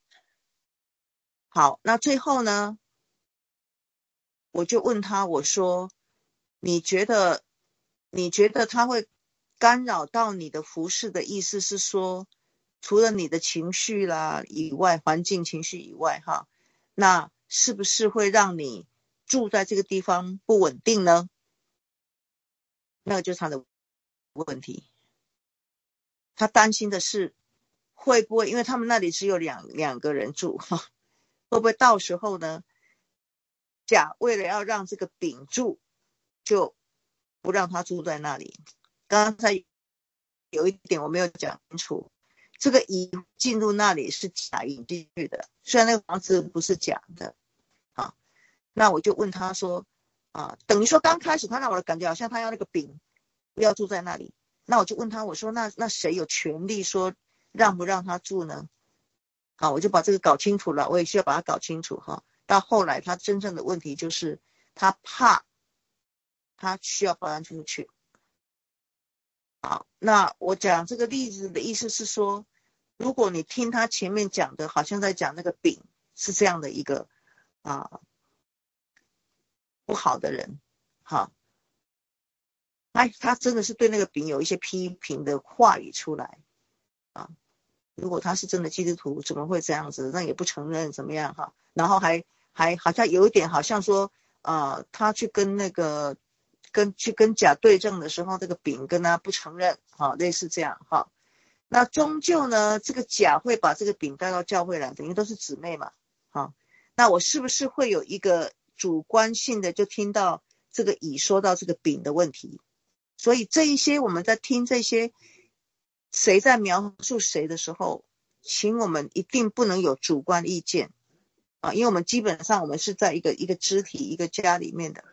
好，那最后呢，我就问他，我说你觉得你觉得他会干扰到你的服事的意思是说，除了你的情绪啦以外，环境情绪以外哈，那是不是会让你住在这个地方不稳定呢？那个就是他的问题。他担心的是会不会，因为他们那里只有两两个人住哈，会不会到时候呢，甲为了要让这个丙住，就不让他住在那里。刚才有一点我没有讲清楚，这个乙进入那里是甲引进去的，虽然那个房子不是甲的啊。那我就问他说啊，等于说刚开始他让我的感觉好像他要那个丙不要住在那里。那我就问他，我说那那谁有权利说让不让他住呢？好，我就把这个搞清楚了，我也需要把它搞清楚哈。到后来他真正的问题就是他怕他需要搬出去。好，那我讲这个例子的意思是说，如果你听他前面讲的好像在讲那个丙是这样的一个啊不好的人，好，他他真的是对那个丙有一些批评的话语出来啊。如果他是真的基督徒，怎么会这样子？那也不承认怎么样哈？然后还还好像有一点好像说，呃，他去跟那个跟去跟甲对证的时候，这个丙跟他不承认，哈，类似这样哈。那终究呢，这个甲会把这个丙带到教会来，等于都是姊妹嘛，哈。那我是不是会有一个主观性的就听到这个乙说到这个丙的问题？所以这一些我们在听这些谁在描述谁的时候，请我们一定不能有主观意见啊，因为我们基本上我们是在一个一个肢体一个家里面的。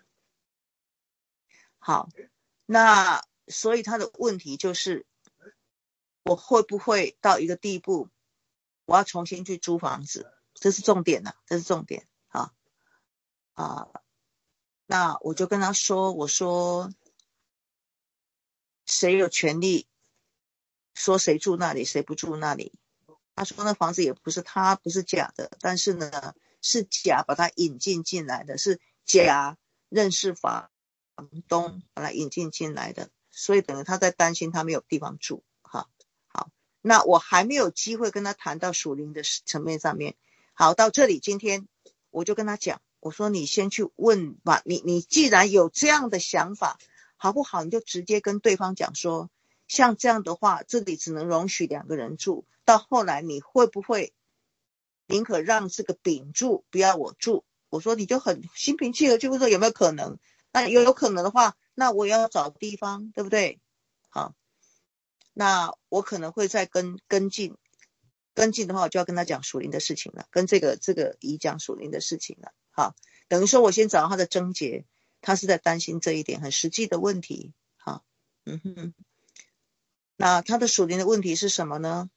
好，那所以他的问题就是我会不会到一个地步我要重新去租房子，这是重点啊，这是重点啊啊。那我就跟他说，我说谁有权利说谁住那里谁不住那里。他说那房子也不是他不是甲的，但是呢是甲把他引进进来的，是甲认识房东把他引进进来的，所以等于他在担心他没有地方住哈。 那我还没有机会跟他谈到属灵的层面上面。好，到这里今天我就跟他讲，我说你先去问吧，你你既然有这样的想法，好不好，你就直接跟对方讲说，像这样的话这里只能容许两个人住，到后来你会不会宁可让这个丙住不要我住。我说你就很心平气和就会说有没有可能，那有有可能的话，那我也要找地方，对不对？好，那我可能会再跟跟进跟进的话，我就要跟他讲属灵的事情了，跟这个这个姨讲属灵的事情了。好，等于说我先找到他的症结，他是在担心这一点很实际的问题。好，嗯哼，那他的属灵的问题是什么呢？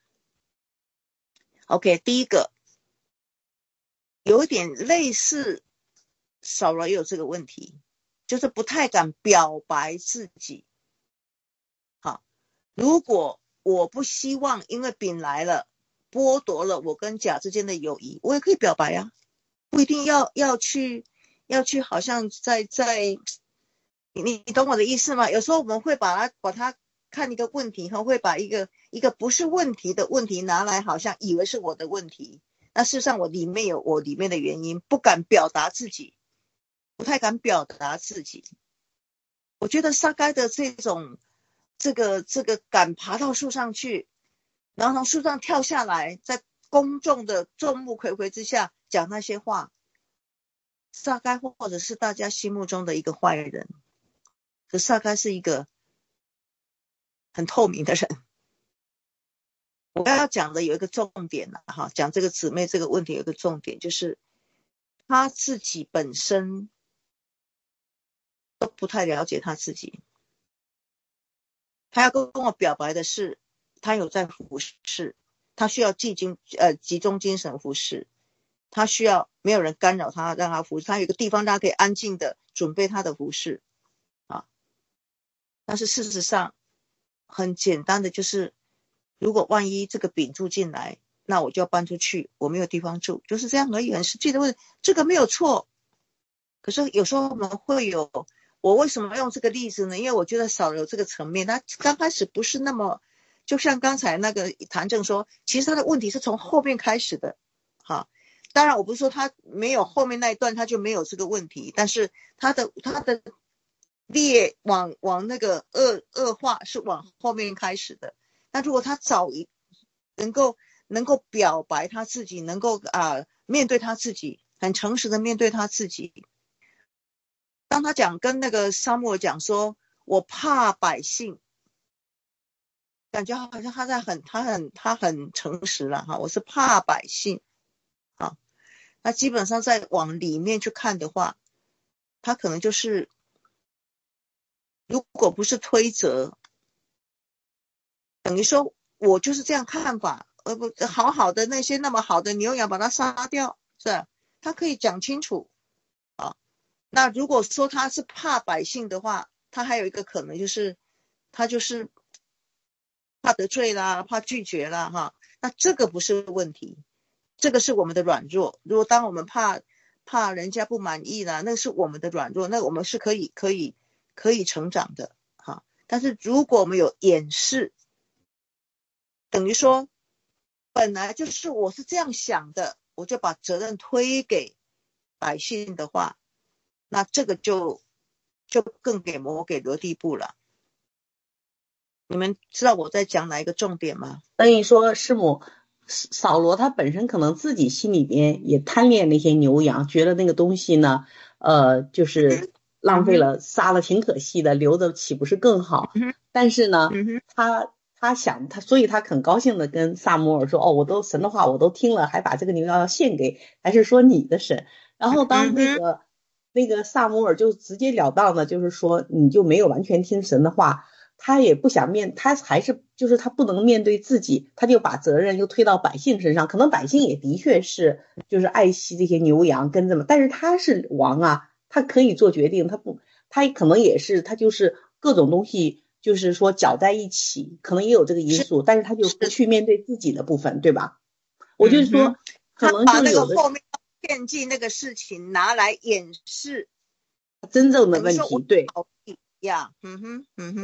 OK， 第一个有一点类似扫罗也有这个问题，就是不太敢表白自己。好，如果我不希望因为丙来了剥夺了我跟甲之间的友谊，我也可以表白啊，不一定要要去要去好像在在你你懂我的意思吗？有时候我们会把它把它看一个问题，会把一个一个不是问题的问题拿来好像以为是我的问题，那事实上我里面有我里面的原因，不敢表达自己，不太敢表达自己。我觉得撒该的这种这个这个敢爬到树上去，然后从树上跳下来，在公众的众目睽睽之下讲那些话，撒该或者是大家心目中的一个坏人，可撒该是一个很透明的人。我要讲的有一个重点了哈，讲这个姊妹这个问题有一个重点，就是他自己本身都不太了解他自己。他要跟我表白的是，他有在服侍，他需要集中呃集中精神服侍，他需要没有人干扰他，让他服侍，他有一个地方他可以安静的准备他的服侍啊。但是事实上很简单的就是，如果万一这个丙住进来，那我就要搬出去，我没有地方住，就是这样而已，很实际的问题，这个没有错。可是有时候我们会有，我为什么用这个例子呢？因为我觉得少有这个层面，他刚开始不是那么，就像刚才那个谭正说，其实他的问题是从后面开始的。好，当然我不是说他没有后面那一段他就没有这个问题，但是他的他的列往往那个恶恶化是往后面开始的。那如果他早一能够能够表白他自己，能够啊、呃、面对他自己，很诚实的面对他自己。当他讲跟那个撒母耳讲说，我怕百姓，感觉好像他在很他很他很诚实了哈，我是怕百姓。好，那基本上在往里面去看的话，他可能就是如果不是推责，等于说我就是这样看法，呃不好好的那些那么好的牛羊把它杀掉，是吧？他可以讲清楚啊。那如果说他是怕百姓的话，他还有一个可能就是他就是怕得罪啦，怕拒绝啦哈。那这个不是问题，这个是我们的软弱。如果当我们怕怕人家不满意啦，那是我们的软弱，那我们是可以可以可以成长的哈。但是如果我们有掩饰，等于说本来就是我是这样想的，我就把责任推给百姓的话，那这个就就更给魔给了地步了。你们知道我在讲哪一个重点吗？ 等于说师母扫罗他本身可能自己心里边也贪恋那些牛羊，觉得那个东西呢呃就是浪费了，杀了挺可惜的，留着岂不是更好？但是呢他他想他，所以他很高兴的跟撒母耳说，哦，我都神的话我都听了，还把这个牛羊要献给，还是说你的神。然后当那个、嗯、那个撒母耳就直截了当的就是说你就没有完全听神的话，他也不想面，他还是就是他不能面对自己，他就把责任又推到百姓身上。可能百姓也的确是就是爱惜这些牛羊跟着嘛，但是他是王啊，他可以做决定，他不他可能也是他就是各种东西就是说搅在一起，可能也有这个因素，但是他就不去面对自己的部分，对吧？我就是说、嗯、可能就有的他把那个后面献祭那个事情拿来掩饰真正的问题，对呀，嗯哼嗯哼。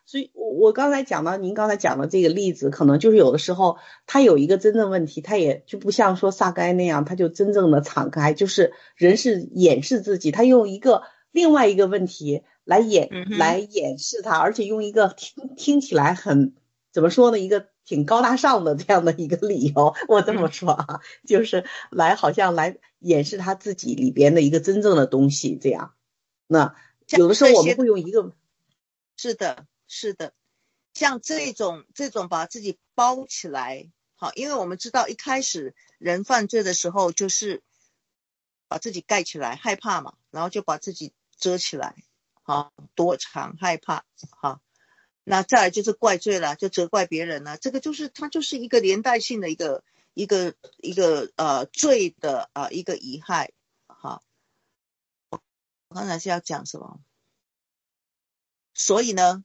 所以我我刚才讲到您刚才讲的这个例子，可能就是有的时候他有一个真正问题，他也就不像说撒该那样，他就真正的敞开，就是人是掩饰自己，他用一个另外一个问题来掩、 嗯哼来掩饰他，而且用一个听听起来很怎么说呢，一个挺高大上的这样的一个理由，我这么说啊，就是来好像来掩饰他自己里边的一个真正的东西，这样。那有的时候我们会用一个是的是的，像这种这种把自己包起来，好，因为我们知道一开始人犯罪的时候就是把自己盖起来，害怕嘛，然后就把自己遮起来，好，躲藏害怕，好，那再来就是怪罪了，就责怪别人了，这个就是它就是一个连带性的一个一个一个呃罪的呃一个遗害。好，我刚才是要讲什么？所以呢，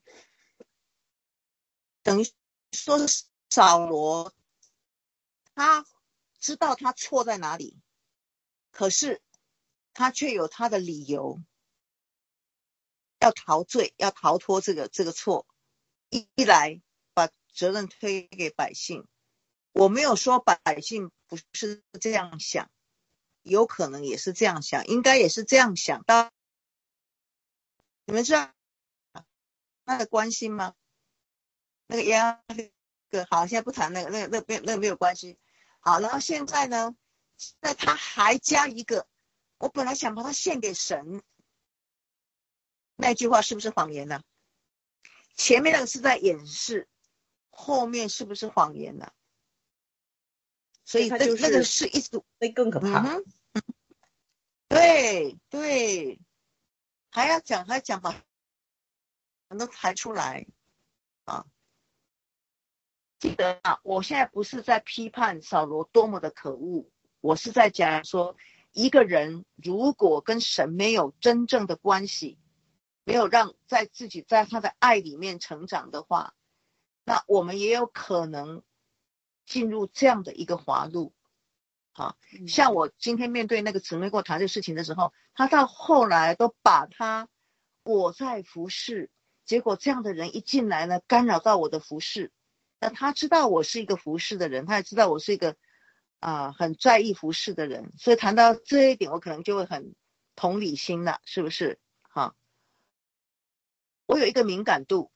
等于说扫罗他知道他错在哪里，可是他却有他的理由要逃罪，要逃脱这个这个错。一一来把责任推给百姓，我没有说百姓不是这样想，有可能也是这样想，应该也是这样想。到你们知道那个关系吗？那个呀，那个好，现在不谈那个，那个那个那个没有关系。好，然后现在呢，那他还加一个，我本来想把它献给神，那句话是不是谎言呢？前面那个是在掩饰，后面是不是谎言呢？所以那就是那个是一直那更可怕。 嗯哼，对对，还要讲还要讲把都抬出来啊！记得啊，我现在不是在批判扫罗多么的可恶，我是在讲说，一个人如果跟神没有真正的关系，没有让在自己在他的爱里面成长的话，那我们也有可能进入这样的一个滑路。好，像我今天面对那个姊妹跟我谈这个事情的时候，他到后来都把他我在服侍，结果这样的人一进来呢，干扰到我的服侍。那他知道我是一个服侍的人，他也知道我是一个啊、呃、很在意服侍的人，所以谈到这一点，我可能就会很同理心了，是不是？好，我有一个敏感度，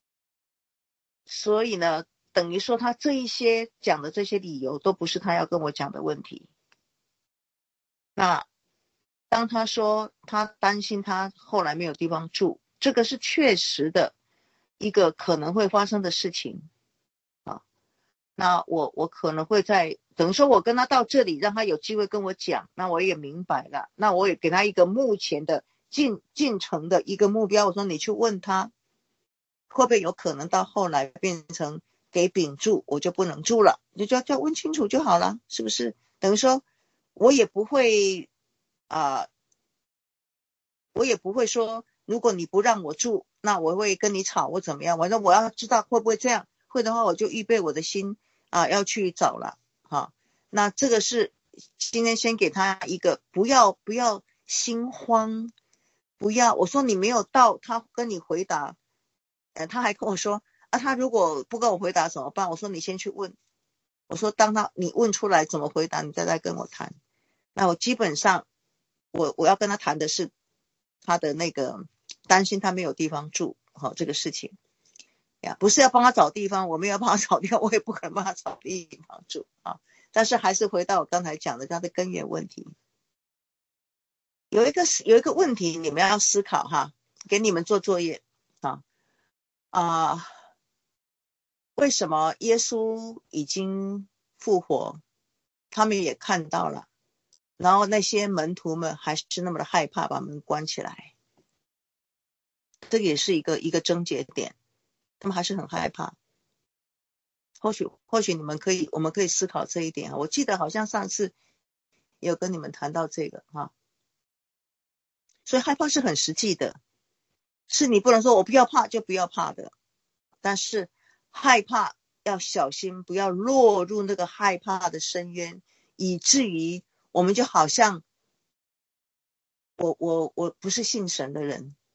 所以呢，等于说他这一些讲的这些理由都不是他要跟我讲的问题。那当他说他担心他后来没有地方住，这个是确实的一个可能会发生的事情啊。那我我可能会在等于说我跟他到这里，让他有机会跟我讲，那我也明白了，那我也给他一个目前的进进程的一个目标，我说你去问他会不会有可能到后来变成给丙住，我就不能住了，你就要问清楚就好了，是不是？等于说我也不会啊、呃，我也不会说如果你不让我住，那我会跟你吵或怎么样，反正我要知道会不会这样，会的话我就预备我的心啊、呃、要去找了哈。那这个是今天先给他一个不要不要心慌，不要我说你没有到，他跟你回答呃，他还跟我说啊，他如果不跟我回答怎么办？我说你先去问，我说当他你问出来怎么回答，你再来跟我谈。那我基本上我我要跟他谈的是他的那个担心他没有地方住好、哦、这个事情呀，不是要帮他找地方，我没有帮他找地方，我也不可能帮他找地方住啊。但是还是回到我刚才讲的他的根源问题，有一个有一个问题你们要思考哈，给你们做作业啊啊、呃，为什么耶稣已经复活，他们也看到了，然后那些门徒们还是那么的害怕，把门关起来？这个也是一个一个症结点，他们还是很害怕。或许或许你们可以我们可以思考这一点。我记得好像上次也有跟你们谈到这个哈，所以害怕是很实际的，是你不能说我不要怕就不要怕的，但是害怕要小心，不要落入那个害怕的深渊，以至于我们就好像我我我不是信神的人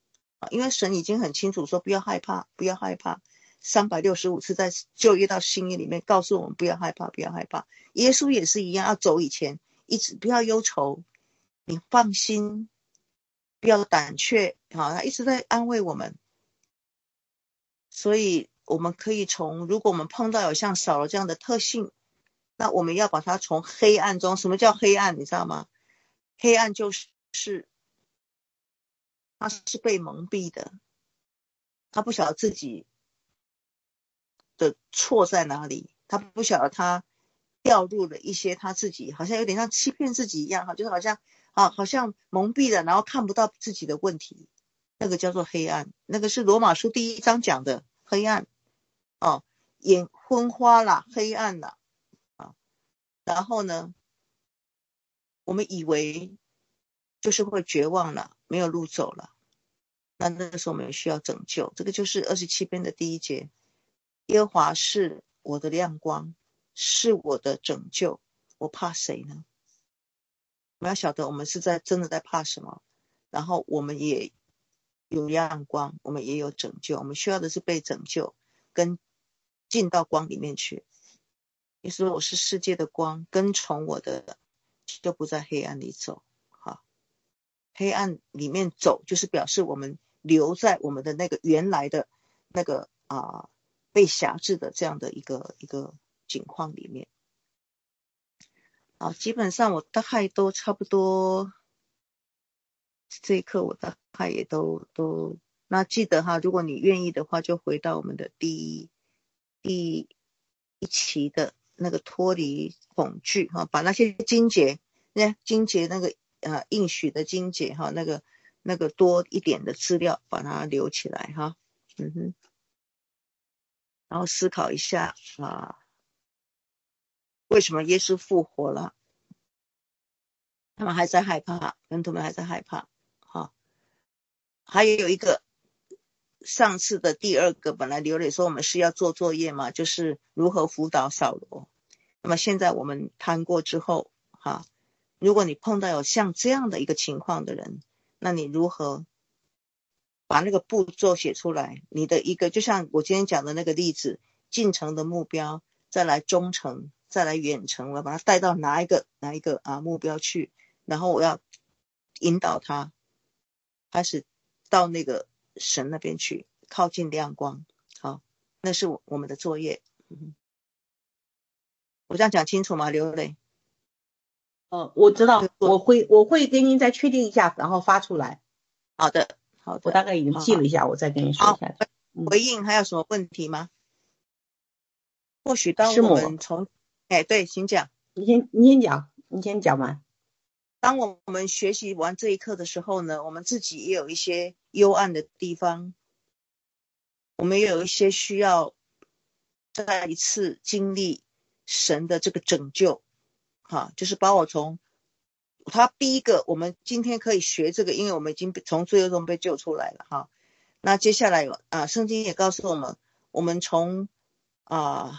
因为神已经很清楚说不要害怕，不要害怕，三百六十五次在旧约到新约里面告诉我们不要害怕，不要害怕。耶稣也是一样，要走以前一直不要忧愁，你放心，不要胆怯，好，他一直在安慰我们。所以我们可以从，如果我们碰到有像扫罗这样的特性，那我们要把它从黑暗中，什么叫黑暗你知道吗？黑暗就是他是被蒙蔽的，他不晓得自己的错在哪里，他不晓得他掉入了一些他自己好像有点像欺骗自己一样，就是好像啊，好像蒙蔽了，然后看不到自己的问题，那个叫做黑暗。那个是罗马书第一章讲的黑暗哦，眼昏花啦，黑暗啦啊。然后呢，我们以为就是会绝望了，没有路走了，那那个时候我们需要拯救。这个就是二十七篇的第一节，耶和华是我的亮光，是我的拯救，我怕谁呢？我们要晓得我们是在真的在怕什么，然后我们也有亮光，我们也有拯救，我们需要的是被拯救跟进到光里面去。你说我是世界的光，跟从我的就不在黑暗里走。好，黑暗里面走就是表示我们留在我们的那个原来的那个啊、呃、被辖制的这样的一个一个境况里面。好，基本上我大概都差不多，这一课我大概也都都，那记得哈，如果你愿意的话，就回到我们的第一第一期的那个脱离恐惧哈，把那些经节，那经节那个呃应许的经节哈，那个那个多一点的资料把它留起来哈，嗯哼，然后思考一下啊。为什么耶稣复活了？他们还在害怕，门徒们还在害怕。好，还有一个上次的第二个，本来刘磊说我们是要做作业嘛，就是如何辅导扫罗。那么现在我们谈过之后，哈，如果你碰到有像这样的一个情况的人，那你如何把那个步骤写出来？你的一个，就像我今天讲的那个例子，进程的目标，再来中程。再来远程，我要把它带到哪一个哪一个啊目标去，然后我要引导他开始到那个神那边去，靠近亮光。好，那是我我们的作业。嗯，我这样讲清楚吗？刘磊？ 呃，我知道，我会我会跟您再确定一下，然后发出来。 好的，好的， 我大概已经记了一下，好好我再跟你说一下。 回应还有什么问题吗？或许当我们从哎，对，请讲。 你先，你先讲，你先讲完。 当我们学习完这一课的时候呢，我们自己也有一些幽暗的地方，我们也有一些需要再一次经历神的这个拯救，哈，就是把我从他第一个，我们今天可以学这个，因为我们已经从罪恶中被救出来了，哈。那接下来啊，圣经也告诉我们，我们从啊。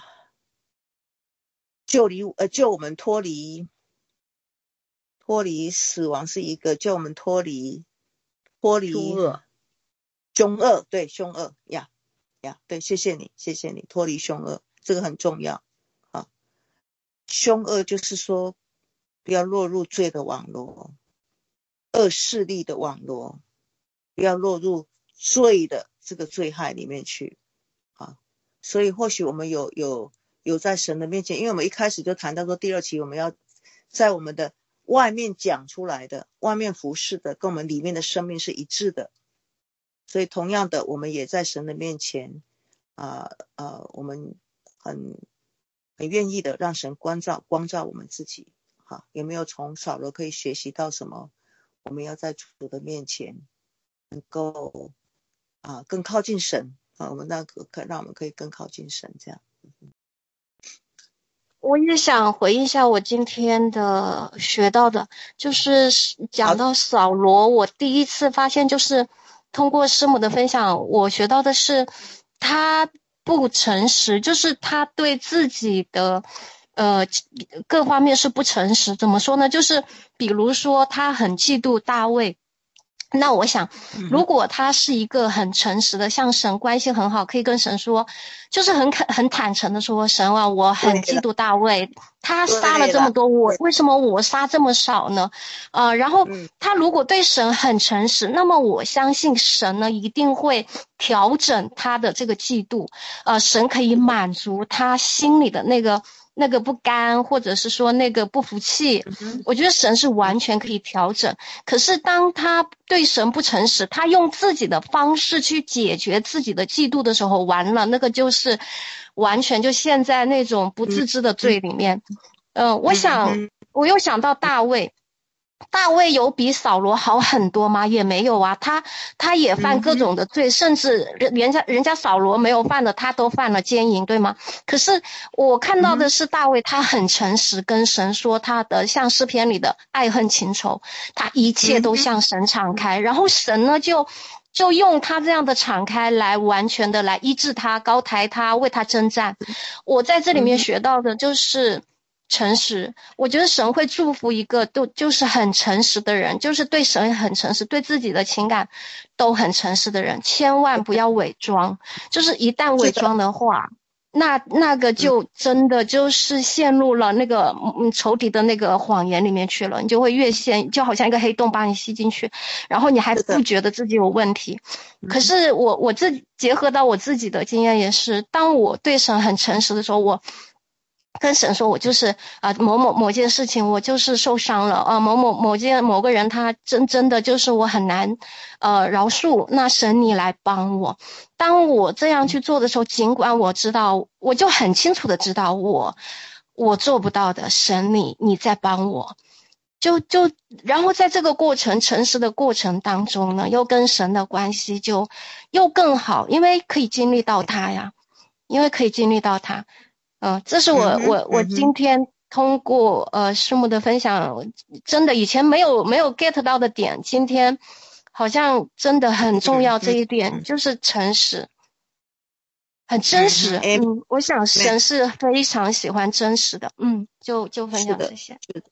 救离呃救我们脱离脱离死亡是一个，救我们脱离脱离凶恶凶恶对凶恶呀呀对，谢谢你谢谢你，脱离凶恶这个很重要啊。凶恶就是说不要落入罪的网罗，恶势力的网罗，不要落入罪的这个罪害里面去啊。所以或许我们有有有在神的面前，因为我们一开始就谈到说第二期我们要在我们的外面讲出来的，外面服侍的跟我们里面的生命是一致的，所以同样的我们也在神的面前啊呃, 呃我们很很愿意的让神光照光照我们自己。好，有没有从扫罗可以学习到什么？我们要在主的面前能够啊更靠近神啊，我们那个让我们可以更靠近神这样。 我也想回应一下我今天的学到的，就是讲到扫罗，我第一次发现就是通过师母的分享，我学到的是他不诚实，就是他对自己的呃各方面是不诚实。怎么说呢？就是比如说他很嫉妒大卫， 那我想，如果他是一个很诚实的，像神关系很好，可以跟神说，就是很很坦诚的说，神啊，我很嫉妒大卫，他杀了这么多，我为什么我杀这么少呢？呃，然后他如果对神很诚实，那么我相信神呢一定会调整他的这个嫉妒，呃，神可以满足他心里的那个。那个不甘，或者是说那个不服气，我觉得神是完全可以调整。可是当他对神不诚实，他用自己的方式去解决自己的嫉妒的时候，完了，那个就是完全就陷在那种不自知的罪里面。呃，我想，我又想到大卫。大卫有比扫罗好很多吗？也没有啊，他他也犯各种的罪，嗯、甚至人家人家扫罗没有犯的，他都犯了奸淫，对吗？可是我看到的是大卫，他很诚实，跟神说他的像诗篇里的爱恨情仇，他一切都向神敞开，嗯、然后神呢就就用他这样的敞开来完全的来医治他，高抬他，为他征战。我在这里面学到的就是诚实，我觉得神会祝福一个都就是很诚实的人，就是对神很诚实，对自己的情感都很诚实的人，千万不要伪装，就是一旦伪装的话，那那个就真的就是陷入了那个嗯仇敌的那个谎言里面去了，你就会越陷，就好像一个黑洞把你吸进去，然后你还不觉得自己有问题。可是我我自结合到我自己的经验也是，当我对神很诚实的时候，我跟神说，我就是啊、呃、某某某件事情，我就是受伤了啊、呃、某某某件某个人他真真的就是我很难呃饶恕，那神你来帮我。当我这样去做的时候，尽管我知道，我就很清楚的知道我我做不到的，神你你在帮我。就就然后在这个过程诚实的过程当中呢，又跟神的关系就又更好，因为可以经历到他呀，因为可以经历到他。嗯，这是我我我今天通过呃师母的分享，真的以前没有没有 get 到的点，今天好像真的很重要。这一点就是诚实，很真实。嗯，我想神是非常喜欢真实的。嗯，就就分享这些。 是的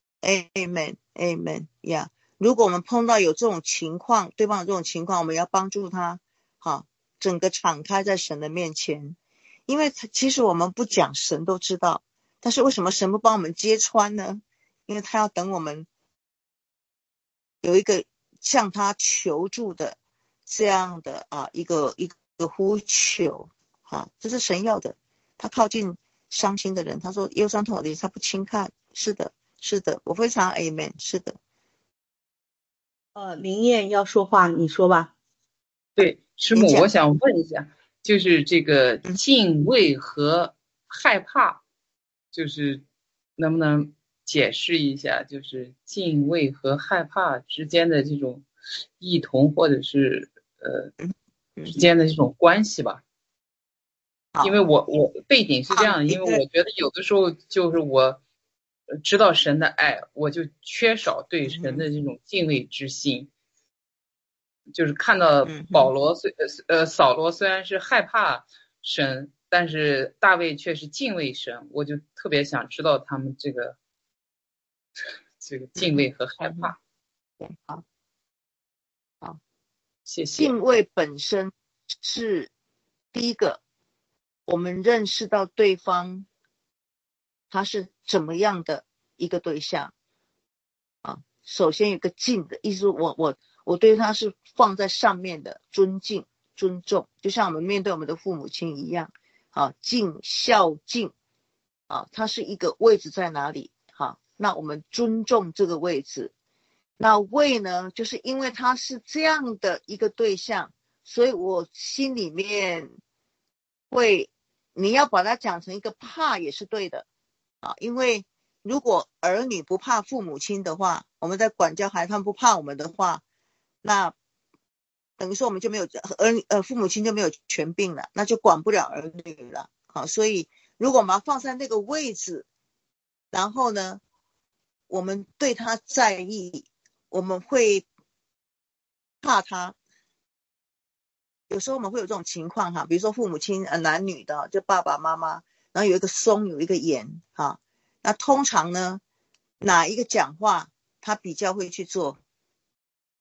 ，Amen Amen 呀、yeah 。如果我们碰到有这种情况，对方有这种情况，我们要帮助他，好，整个敞开在神的面前。因为其实我们不讲神都知道，但是为什么神不帮我们揭穿呢？因为他要等我们有一个向他求助的这样的啊一个一个呼求啊，这是神要的。他靠近伤心的人，他说忧伤痛苦的他不轻看。是的是的，我非常 amen。 是的。 呃林燕要说话，你说吧。 对，师母，我想问一下，就是这个敬畏和害怕，就是能不能解释一下，就是敬畏和害怕之间的这种异同，或者是呃之间的这种关系吧？因为我我背景是这样，因为我觉得有的时候就是我知道神的爱，我就缺少对神的这种敬畏之心。就是看到保罗虽呃扫罗虽然是害怕神，但是大卫却是敬畏神，我就特别想知道他们这个这个敬畏和害怕。 嗯、好，好， 谢谢。 敬畏本身是第一个，我们认识到对方他是怎么样的一个对象啊。首先有个敬的意思，我我我对他是放在上面的，尊敬尊重，就像我们面对我们的父母亲一样啊，敬孝敬啊，它是一个位置在哪里？好，那我们尊重这个位置。那畏呢，就是因为他是这样的一个对象，所以我心里面会，你要把它讲成一个怕也是对的啊，因为如果儿女不怕父母亲的话，我们在管教孩子他们不怕我们的话，那等于说我们就没有儿女呃父母亲就没有权柄了，那就管不了儿女了。好，所以如果我们要放在那个位置，然后呢，我们对他在意，我们会怕他。有时候我们会有这种情况哈，比如说父母亲呃男女的，就爸爸妈妈，然后有一个松有一个严哈，那通常呢哪一个讲话他比较会去做？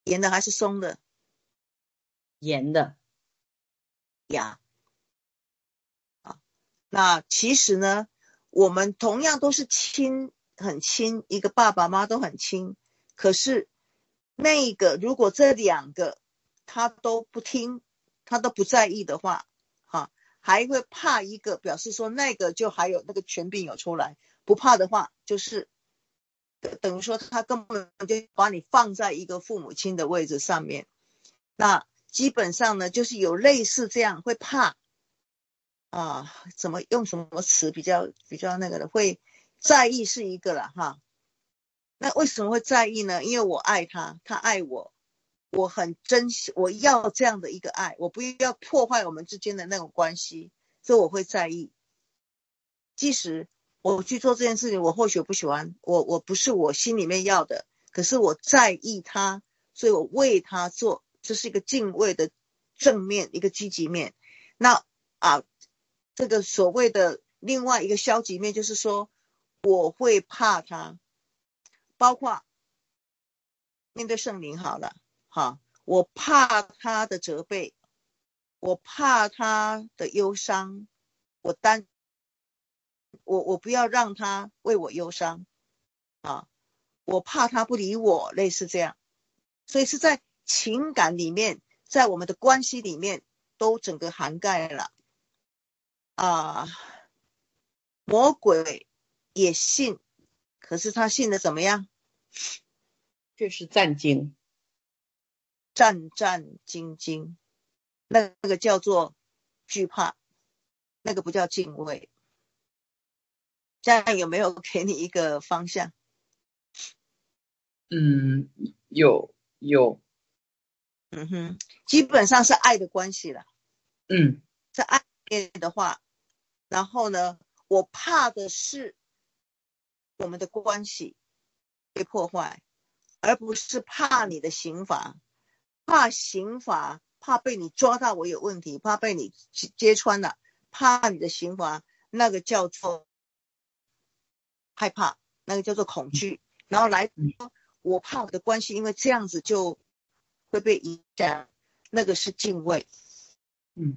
严的还是松的？ 严的呀。啊，那其实呢，我们同样都是亲，很亲，一个爸爸妈妈都很亲，可是那个如果这两个他都不听，他都不在意的话，哈，还会怕一个，表示说那个就还有那个权柄有出来。不怕的话，就是等于说他根本就把你放在一个父母亲的位置上面。那基本上呢，就是有类似这样会怕啊，怎么用什么词比较比较那个的，会在意是一个了哈。那为什么会在意呢？因为我爱他，他爱我，我很珍惜，我要这样的一个爱，我不要破坏我们之间的那种关系，所以我会在意。即使我去做这件事情，我或许不喜欢，我我不是我心里面要的，可是我在意他，所以我为他做，这是一个敬畏的正面，一个积极面。那啊，这个所谓的另外一个消极面，就是说我会怕他，包括面对圣灵好了，哈，我怕他的责备，我怕他的忧伤，我担。我我不要让他为我忧伤啊，我怕他不理我，类似这样。所以是在情感里面，在我们的关系里面都整个涵盖了啊。魔鬼也信，可是他信的怎么样？ 却是战兢， 战战兢兢，那个叫做惧怕，那个不叫敬畏。这样有没有给你一个方向？ 嗯，有有， 嗯哼，基本上是爱的关系了。 嗯， 在爱里面的话，然后呢，我怕的是我们的关系被破坏，而不是怕你的刑罚，怕刑罚，怕被你抓到我有问题，怕被你揭穿了，怕你的刑罚，那个叫做害怕，那个叫做恐惧。然后来说我怕我的关系因为这样子就会被影响，那个是敬畏。 嗯，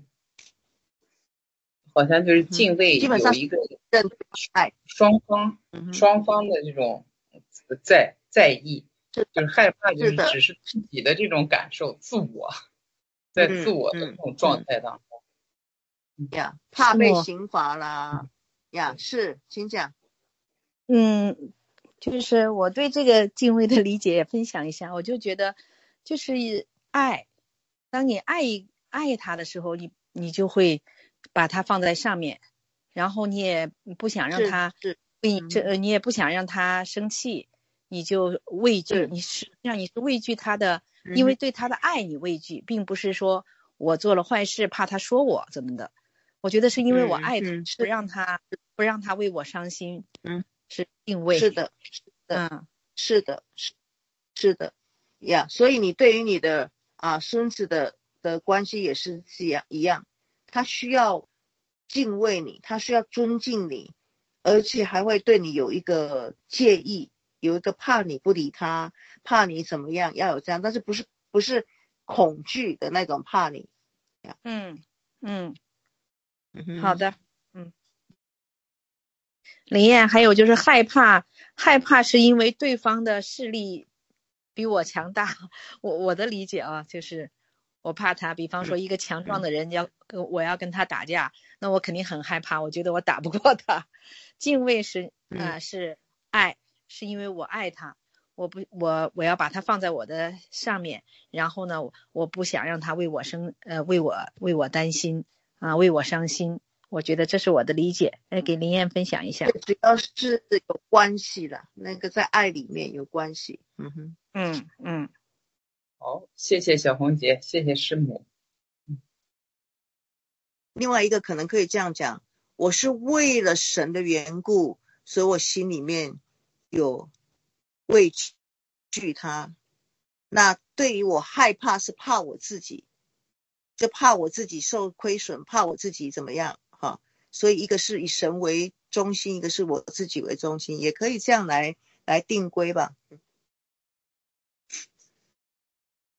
好像就是敬畏有一个爱双方、嗯、双方的这种在在意，就是害怕就是只是自己的这种感受，自我在自我的这种状态当中。 嗯嗯、呀，怕被刑罚啦，呀，是，请讲。 嗯，就是我对这个敬畏的理解也分享一下，我就觉得就是爱，当你爱爱他的时候，你你就会把他放在上面，然后你也不想让他为你这、嗯、你也不想让他生气，你就畏惧，你实际上你是畏惧他的，因为对他的爱你畏惧，并不是说我做了坏事怕他说我怎么的，我觉得是因为我爱他， 嗯嗯、 不让他不让他为我伤心。 嗯。 是敬畏， 是的，是的， 嗯， 是的，是是的，呀， yeah, 所以你对于你的啊孙子的的关系也是这样一样，他需要敬畏你，他需要尊敬你，而且还会对你有一个介意，有一个怕你不理他，怕你怎么样，要有这样，但是不是不是恐惧的那种怕你， 嗯嗯， 嗯好的，嗯。林燕，还有就是害怕，害怕是因为对方的势力比我强大。我我的理解啊，就是我怕他，比方说一个强壮的人要跟我要跟他打架，那我肯定很害怕，我觉得我打不过他。敬畏是啊、呃、是爱，是因为我爱他，我不我我要把他放在我的上面，然后呢，我不想让他为我生呃为我为我担心啊，为我伤心。我觉得这是我的理解，来给林燕分享一下。 主要是有关系了，那个在爱里面有关系。嗯哼， 嗯嗯， 好，谢谢小红姐，谢谢师母。 另外一个可能可以这样讲，我是为了神的缘故，所以我心里面有畏惧他。那对于我害怕是怕我自己，就怕我自己受亏损，怕我自己怎么样哈。所以一个是以神为中心，一个是我自己为中心，也可以这样来来定规吧。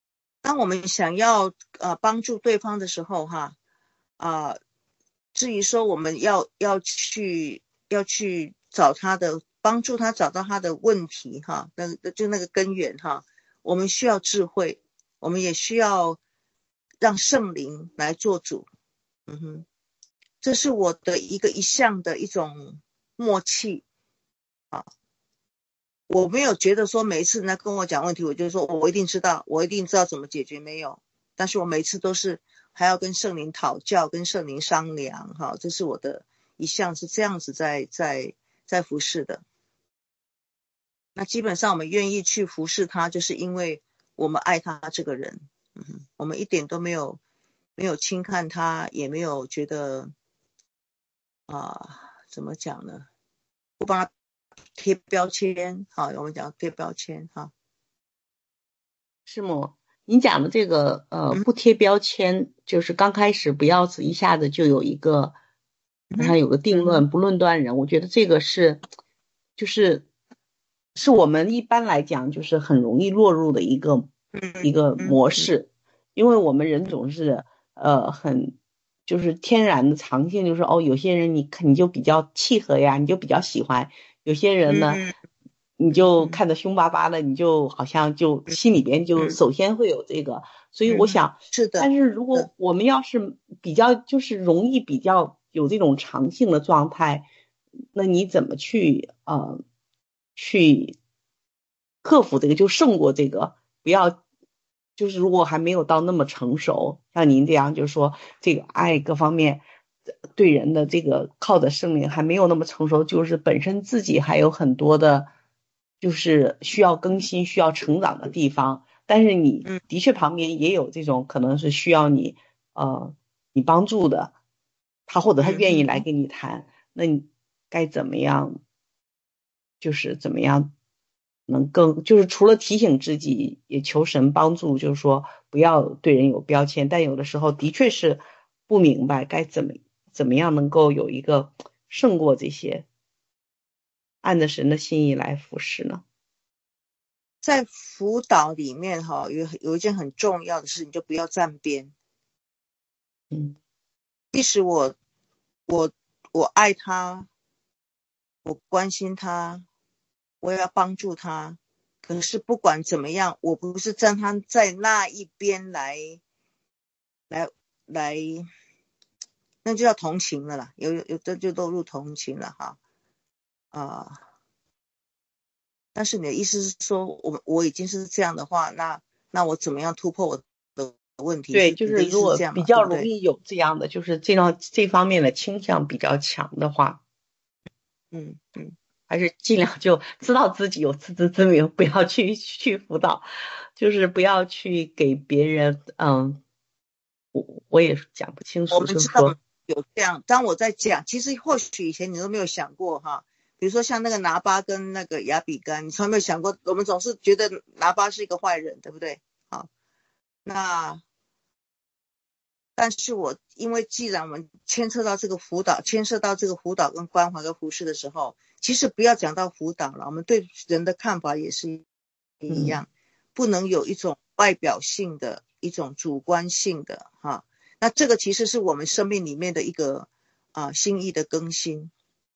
当我们想要呃帮助对方的时候哈，啊、呃，至于说我们要要去要去找他的帮助他找到他的问题哈，那就那个根源哈，我们需要智慧，我们也需要让圣灵来做主。嗯哼，这是我的一个一项的一种默契啊。我没有觉得说每一次他跟我讲问题，我就说我一定知道，我一定知道怎么解决，没有。但是我每次都是还要跟圣灵讨教，跟圣灵商量哈，这是我的一项是这样子在在在服侍的。那基本上我们愿意去服侍他，就是因为我们爱他这个人，嗯，我们一点都没有没有轻看他，也没有觉得啊、呃、怎么讲呢？不帮他贴标签，好，我们讲贴标签哈。 师母，您讲的这个呃不贴标签，嗯、就是刚开始不要一下子就有一个，好像有个定论，嗯、不论断人。我觉得这个是，就是是我们一般来讲就是很容易落入的一个、嗯、一个模式，嗯、因为我们人总是呃很就是天然的常性，就是哦有些人你你就比较契合呀，你就比较喜欢。有些人呢、嗯、你就看着凶巴巴的，你就好像就心里边就首先会有这个、嗯、所以我想、 嗯、是的， 但是如果我们要是比较就是容易比较有这种常性的状态，那你怎么去呃去克服这个，就胜过这个，不要就是如果还没有到那么成熟，像您这样就是说这个爱各方面对人的这个靠的圣灵还没有那么成熟，就是本身自己还有很多的就是需要更新需要成长的地方，但是你的确旁边也有这种可能是需要你呃你帮助的，他或者他愿意来跟你谈，那你该怎么样就是怎么样能更就是除了提醒自己也求神帮助，就是说不要对人有标签，但有的时候的确是不明白该怎么怎么样能够有一个胜过这些，按着神的心意来服侍呢？ 在辅导里面哈，有有一件很重要的事，你就不要站边。 嗯， 即使我我我爱他，我关心他，我要帮助他，可是不管怎么样，我不是站他在那一边来来来，那就叫同情了啦，有有的就都入同情了哈啊、呃。但是你的意思是说，我我已经是这样的话，那那我怎么样突破我的问题？ 对，就是如果比较容易有这样的，就是这样这方面的倾向比较强的话， 嗯嗯， 还是尽量就知道自己有自知之明，不要去去辅导，就是不要去给别人，嗯，我我也讲不清楚， 我们知道有这样。当我在讲，其实或许以前你都没有想过哈。比如说像那个拿巴跟那个亚比干，你从来没有想过，我们总是觉得拿巴是一个坏人，对不对？好，那但是我因为既然我们牵涉到这个辅导，牵涉到这个辅导跟关怀跟服侍的时候，其实不要讲到辅导了，我们对人的看法也是一样，嗯、不能有一种外表性的一种主观性的哈。那这个其实是我们生命里面的一个啊、呃、心意的更新。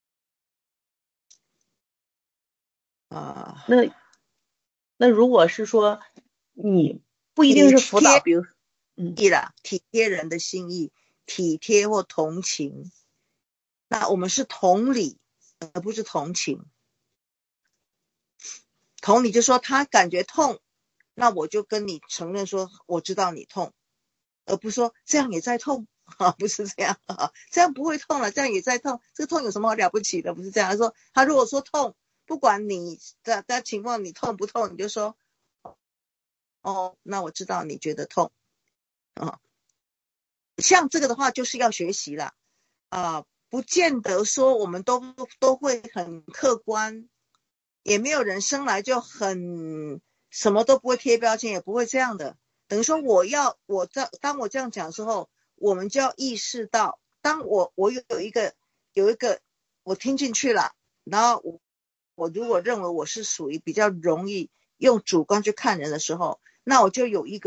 啊， 那那如果是说你不一定是辅导，比如嗯，体贴人的心意，体贴或同情，那我们是同理而不是同情。同理就说他感觉痛，那我就跟你承认说我知道你痛，而不是说这样也在痛啊，不是这样啊，这样不会痛了，这样也在痛，这个痛有什么好了不起的？不是这样。他说他如果说痛，不管你的的情况你痛不痛，你就说哦，那我知道你觉得痛啊。像这个的话就是要学习了啊、呃，不见得说我们都都会很客观，也没有人生来就很什么都不会贴标签，也不会这样的。等于说我要我在当我这样讲之后，我们就要意识到，当我我有一个有一个我听进去了，然后我我如果认为我是属于比较容易用主观去看人的时候，那我就有一个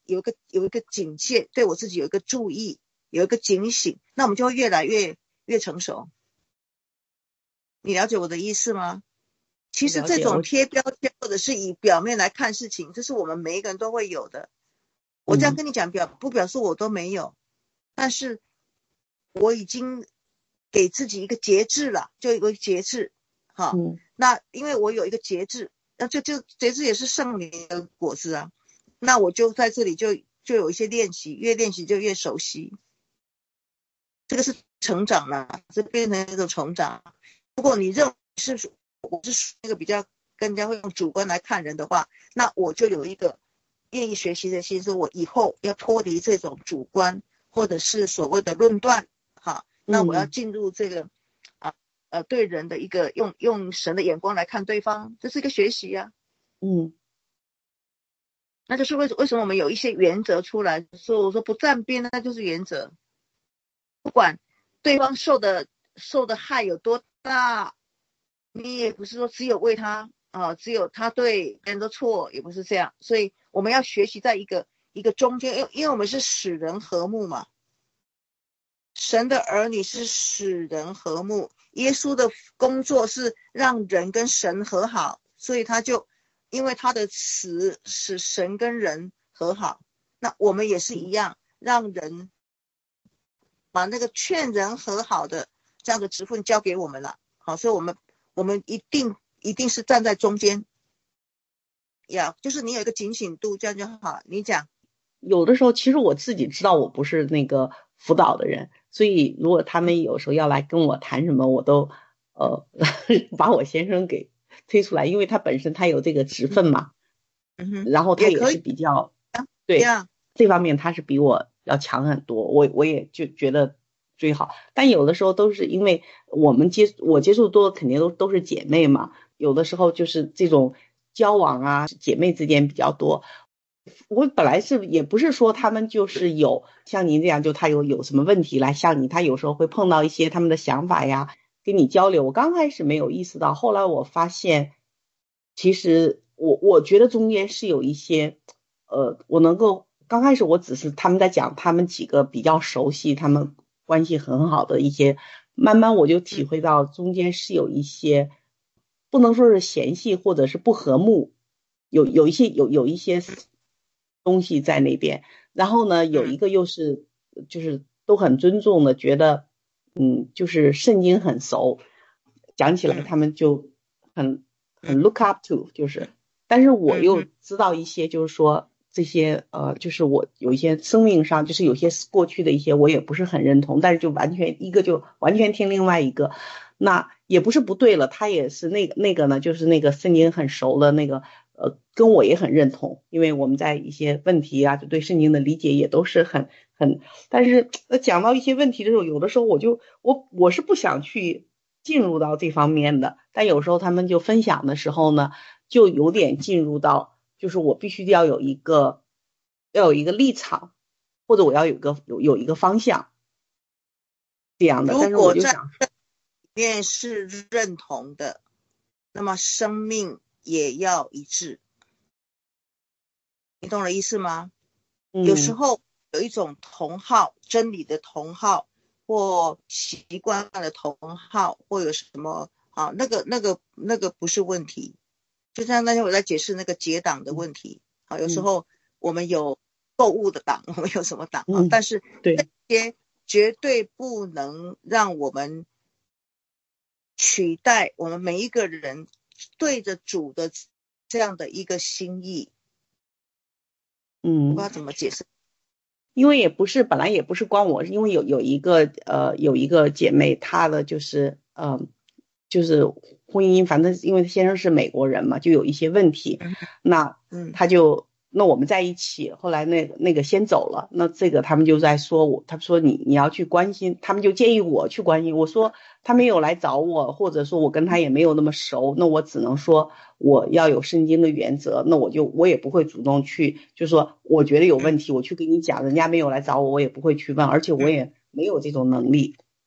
有一个有一个警戒，对我自己有一个注意，有一个警醒，那我们就会越来越越成熟。你了解我的意思吗？其实这种贴标签或者是以表面来看事情，这是我们每一个人都会有的。我这样跟你讲表不表示我都没有，但是我已经给自己一个节制了，就有一个节制。好， 嗯， 那因为我有一个节制，那就就节制也是圣灵的果子啊。那我就在这里就就有一些练习，越练习就越熟悉。这个是成长了，这变成一种成长。如果你认为是我是那个比较更加会用主观来看人的话，那我就有一个愿意学习的心，说我以后要脱离这种主观或者是所谓的论断，哈，那我要进入这个、嗯、啊呃对人的一个用用神的眼光来看对方，这是一个学习啊。 嗯， 那就是为为什么我们有一些原则出来，说我说不站边，那就是原则，不管对方受的受的害有多大。你也不是说只有为他啊、呃，只有他对别人的错，也不是这样。所以我们要学习在一个一个中间，因为因为我们是使人和睦嘛。神的儿女是使人和睦，耶稣的工作是让人跟神和好，所以他就因为他的死使神跟人和好。那我们也是一样，让人把那个劝人和好的这样的职分交给我们了。好，所以我们我们一定一定是站在中间呀， yeah, 就是你有一个警醒度，这样就好。你讲， 有的时候其实我自己知道我不是那个辅导的人，所以如果他们有时候要来跟我谈什么，我都呃把我先生给推出来，因为他本身他有这个职分嘛， 嗯哼， 然后他也是比较对、yeah. 这方面他是比我要强很多，我我也就觉得最好。但有的时候都是因为我们接我接触多肯定都都是姐妹嘛，有的时候就是这种交往啊，姐妹之间比较多。我本来是也不是说他们就是有像您这样，就他有有什么问题来向你，他有时候会碰到一些他们的想法呀，跟你交流。我刚开始没有意识到，后来我发现，其实我我觉得中间是有一些，呃，我能够刚开始我只是他们在讲他们几个比较熟悉，他们关系很好的一些，慢慢我就体会到中间是有一些，不能说是嫌隙或者是不和睦，有有一些有有一些东西在那边，然后呢有一个又是就是都很尊重的，觉得嗯就是圣经很熟，讲起来他们就很很 look up to， 就是但是我又知道一些就是说这些呃就是我有一些生命上就是有些过去的一些我也不是很认同，但是就完全一个就完全听另外一个，那也不是不对了，他也是那个那个呢就是那个圣经很熟的那个呃，跟我也很认同，因为我们在一些问题啊，就对圣经的理解也都是很很，但是讲到一些问题的时候，有的时候我就我我是不想去进入到这方面的，但有时候他们就分享的时候呢，就有点进入到，就是我必须要有一个要有一个立场，或者我要有一个有有一个方向这样的，但是我就想， 里面是认同的，那么生命也要一致，你懂我意思吗？ 嗯、 有时候有一种同好，真理的同好，或习惯的同好，或有什么啊，那个那个那个不是问题。就像那天我在解释那个结党的问题，啊，有时候我们有购物的党，我们有什么党啊？ 嗯、 但是这些绝对不能让我们取代我们每一个人对着主的这样的一个心意。 嗯， 我不知道怎么解释， 因为也不是本来也不是光我，因为有有一个呃有一个姐妹，她的就是呃就是婚姻，反正因为先生是美国人嘛，就有一些问题， 嗯、 那他就那我们在一起，后来那个那个先走了，那这个他们就在说我，他说你你要去关心，他们就建议我去关心，我说他没有来找我，或者说我跟他也没有那么熟，那我只能说我要有圣经的原则，那我就我也不会主动去，就是说我觉得有问题我去跟你讲，人家没有来找我，我也不会去问，而且我也没有这种能力。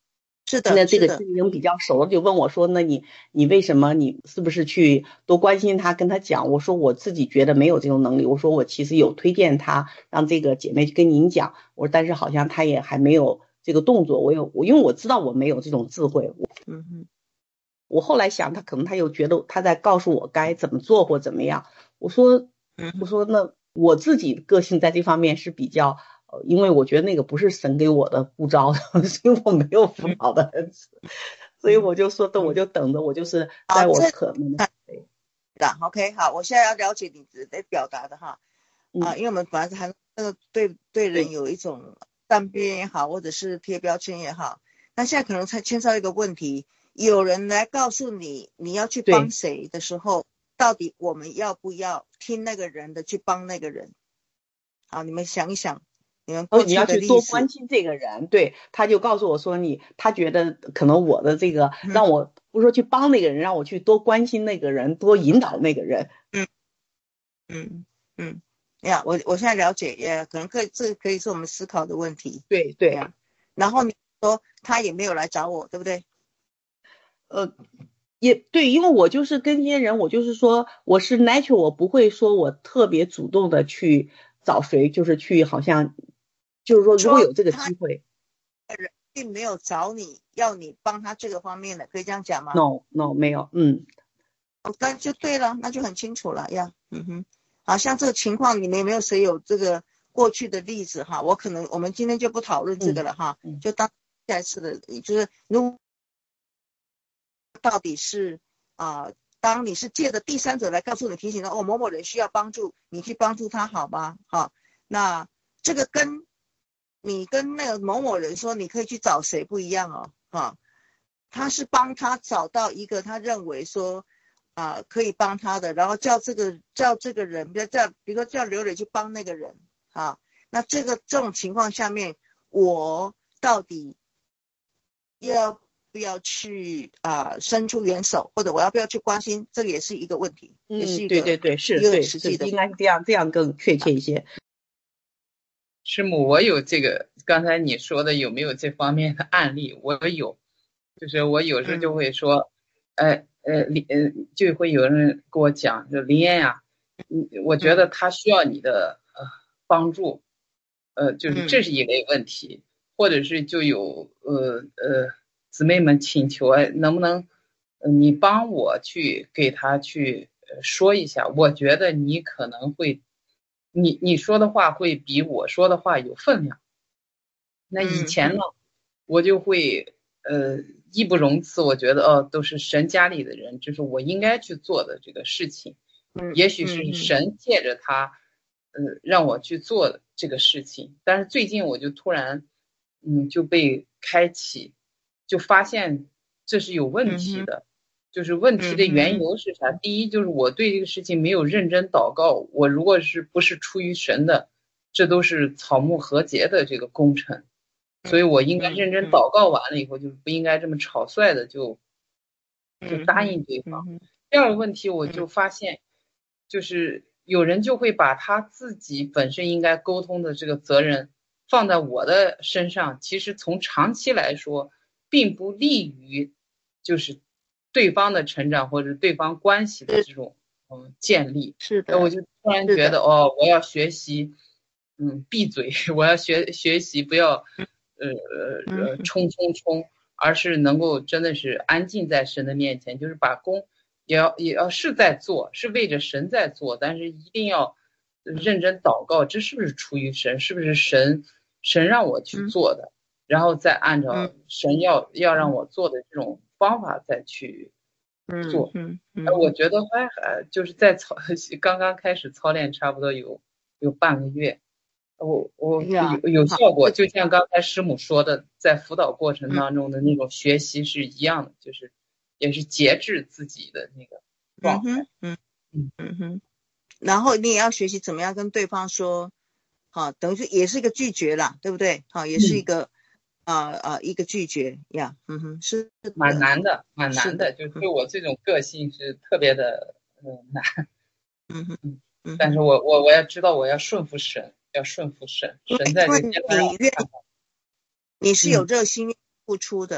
是的， 那这个是的已经比较熟了，就问我说，那你你为什么你是不是去多关心他，跟他讲？我说我自己觉得没有这种能力，我说我其实有推荐他让这个姐妹跟您讲，我说但是好像他也还没有这个动作，我有我因为我知道我没有这种智慧， 嗯哼， 我后来想他可能他又觉得他在告诉我该怎么做或怎么样，我说嗯我说那我自己个性在这方面是比较。因为我觉得那个不是神给我的呼召，所以我没有辅导的恩赐，所以我就说等我就等着，我就是在我可能的。 的 OK 好，我现在要了解你在表达的哈，啊，因为我们本来是还那个对对人有一种站边也好，或者是贴标签也好，那现在可能才牵涉一个问题，有人来告诉你你要去帮谁的时候，到底我们要不要听那个人的去帮那个人？好，你们想一想。你们哦，你要去多关心这个人，对，他就告诉我说你，他觉得可能我的这个让我不是说去帮那个人，让我去多关心那个人，多引导那个人。 嗯嗯嗯，呀，我我现在了解，也可能可以，这可以是我们思考的问题。 对对呀， 然后你说他也没有来找我，对不对？ 呃，也对，因为我就是跟这些人，我就是说我是 natural， 我不会说我特别主动的去找谁，就是去好像。就是说，如果有这个机会， 人并没有找你要你帮他这个方面的，可以这样讲吗 ？No No 没有，嗯， 那就对了，那就很清楚了呀。嗯哼，好像这个情况，你们有没有谁有这个过去的例子哈？我可能我们今天就不讨论这个了哈， 嗯、 就当下一次的，就是如到底是啊、呃，当你是借着第三者来告诉你提醒的哦，某某人需要帮助，你去帮助他好吗？好，那这个跟你跟那个某某人说你可以去找谁不一样哦，哈，他是帮他找到一个他认为说啊、呃、可以帮他的，然后叫这个叫这个人，比如叫比如说叫刘磊去帮那个人，啊，那这个这种情况下面，我到底要不要去啊、呃、伸出援手，或者我要不要去关心，这个也是一个问题， 嗯， 也是一个对对对，是一个对， 实际的， 应该是这样，这样更确切一些。 师母，我有这个，刚才你说的有没有这方面的案例？我有，就是我有时候就会说，嗯、呃呃，林呃，就会有人跟我讲，就林燕呀，嗯，我觉得他需要你的呃帮助，呃，就是这是一类问题，或者是就有呃呃姊妹们请求，哎，能不能呃你帮我去给他去说一下？我觉得你可能会。你你说的话会比我说的话有分量。那以前呢，嗯、我就会呃义不容辞，我觉得哦都是神家里的人，这是我应该去做的这个事情。 嗯， 也许是神借着他，呃让我去做这个事情。但是最近我就突然，嗯就被开启，就发现这是有问题的。嗯就是问题的缘由是啥？第一就是我对这个事情没有认真祷告，我如果是不是出于神的，这都是草木和结的这个工程，所以我应该认真祷告完了以后，就不应该这么草率的就就答应对方。第二个问题我就发现，就是有人就会把他自己本身应该沟通的这个责任放在我的身上，其实从长期来说，并不利于就是对方的成长或者对方关系的这种嗯建立。 是的， 我就突然觉得哦，我要学习，嗯，闭嘴，我要学学习，不要呃呃呃冲冲冲，而是能够真的是安静在神的面前，就是把功也要也要是在做，是为着神在做，但是一定要认真祷告，这是不是出于神？是不是神神让我去做的？然后再按照神要要让我做的这种方法再去做。 嗯嗯， 我觉得还还就是在操刚刚开始操练，差不多有有半个月，我我有有效果，就像刚才师母说的，在辅导过程当中的那种学习是一样的，就是也是节制自己的那个状态。 嗯嗯嗯哼，然后你也要学习怎么样跟对方说，好，等于是也是一个拒绝啦，对不对？好，也是一个。啊啊、呃，一个拒绝呀，嗯哼，是蛮难的，蛮难的，就对我这种个性是特别的嗯难， 嗯哼， 嗯，但是我我我要知道我要顺服神，要顺服神，神在这边你愿意，你是有热心付出的，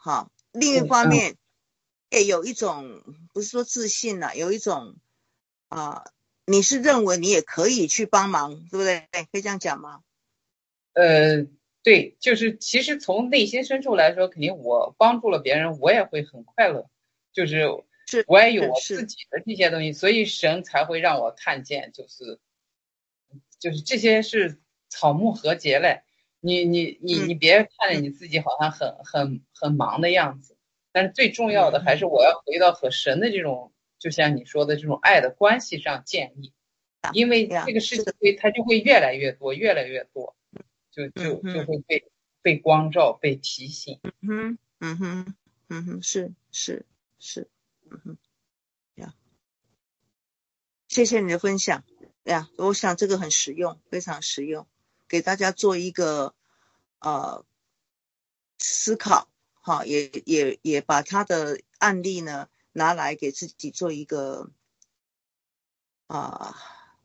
哈。另一方面，也有一种不是说自信啦，有一种啊、呃，你是认为你也可以去帮忙，对不对？可以这样讲吗？ 呃，对，就是其实从内心深处来说，肯定我帮助了别人，我也会很快乐，就是我也有我自己的这些东西，所以神才会让我看见，就是就是这些是草木禾秸嘞。你你你你别看着你自己好像很很很忙的样子，但是最重要的还是我要回到和神的这种，就像你说的这种爱的关系上建立，因为这个事情会它就会越来越多，越来越多。就就就会被被光照，被提醒。 嗯哼，嗯哼，嗯哼，是是是，嗯哼，呀，谢谢你的分享呀，我想这个很实用，非常实用，给大家做一个呃思考，好，也也也把他的案例呢拿来给自己做一个啊、呃，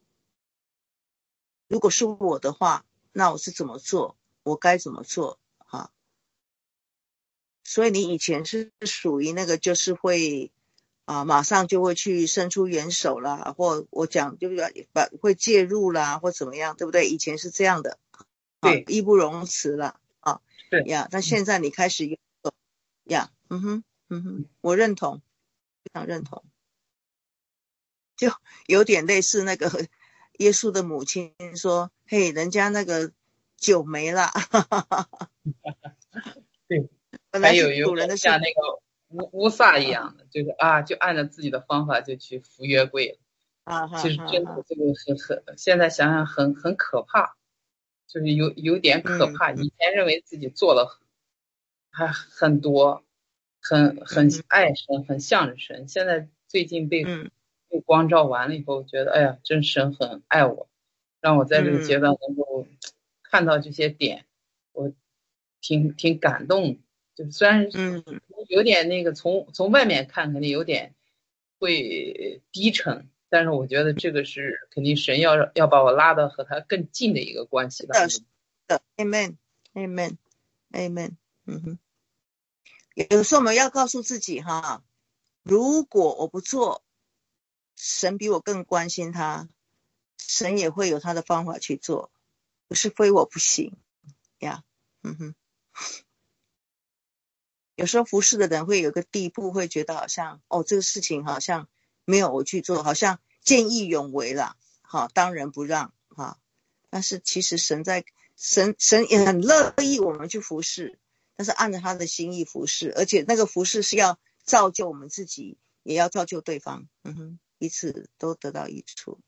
如果是我的话，那我是怎么做？我该怎么做啊？所以你以前是属于那个就是会啊，马上就会去伸出援手啦，或我讲就是把会介入啦，或怎么样，对不对？以前是这样的， 对， 义不容辞了啊， 对呀。但现在你开始有呀，嗯哼，嗯哼，我认同，非常认同，就有点类似那个耶稣的母亲说：“嘿，人家那个酒没了。” 对， 本来是还有有主人的像那个乌乌撒一样的，就是啊，就按照自己的方法就去服约柜了。 啊， 其实真的这个很很，现在想想很很可怕，就是有有点可怕。 嗯、 以前认为自己做了还很多，很很爱神，很向着神。现在最近被、 嗯、 被光照完了以后，觉得哎呀，真神很爱我，让我在这个阶段能够看到这些点，我挺挺感动。就虽然有点那个从从外面看肯定有点会低沉，但是我觉得这个是肯定神要要把我拉到和他更近的一个关系当中。 的 ，Amen Amen Amen， 嗯哼。有时候我们要告诉自己哈，如果我不做，神比我更关心他，神也会有他的方法去做，不是非我不行呀，嗯哼。有时候服侍的人会有个地步，会觉得好像哦，这个事情好像没有我去做，好像见义勇为了，好，当仁不让哈。但是其实神在神神也很乐意我们去服侍，但是按照他的心意服侍，而且那个服侍是要造就我们自己，也要造就对方，嗯哼，彼此都得到益处。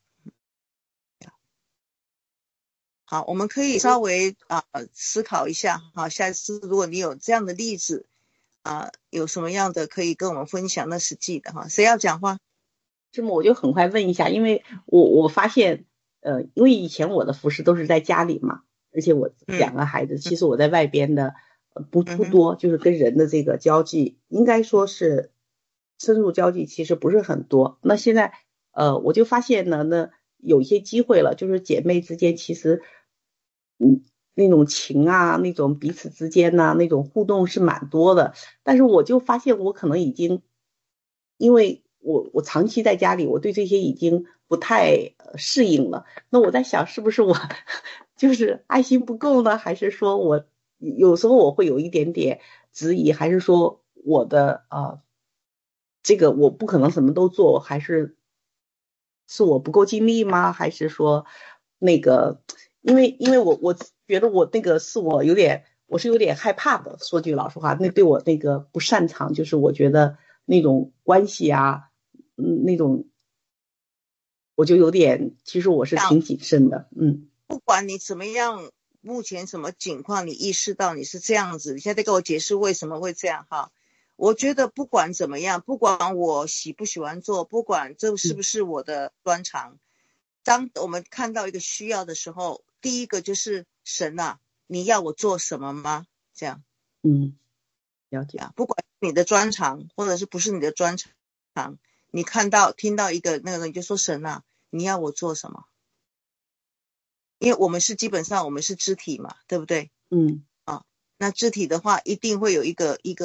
好，我们可以稍微啊、呃、思考一下，好，下一次如果你有这样的例子。啊、呃，有什么样的可以跟我们分享？那实际的哈，谁要讲话？ 这么我就很快问一下，因为我我发现，呃，因为以前我的服侍都是在家里嘛，而且我两个孩子，嗯、其实我在外边的呃不不多，就是跟人的这个交际，应该说是深入交际，其实不是很多。那现在呃，我就发现呢，那有一些机会了，就是姐妹之间其实，嗯。那种情啊，那种彼此之间呢、啊，那种互动是蛮多的。但是我就发现我可能已经，因为我我长期在家里，我对这些已经不太适应了。那我在想，是不是我就是爱心不够呢？还是说我有时候我会有一点点质疑？还是说我的呃这个我不可能什么都做？还是是我不够尽力吗？还是说那个？因为因为我我觉得我那个是我有点我是有点害怕的，说句老实话，那对我那个不擅长，就是我觉得那种关系啊，嗯，那种我就有点，其实我是挺谨慎的，嗯。 不管你怎么样，目前什么情况，你意识到你是这样子，你现在给我解释为什么会这样哈。我觉得不管怎么样，不管我喜不喜欢做，不管这是不是我的专长，嗯、当我们看到一个需要的时候，第一个就是神啊，你要我做什么吗？这样， 嗯，了解。 不管你的专长或者是不是你的专长，你看到听到一个那个人，你就说神啊，你要我做什么？因为我们是基本上我们是肢体嘛，对不对？ 嗯， 啊，那肢体的话，一定会有一个一个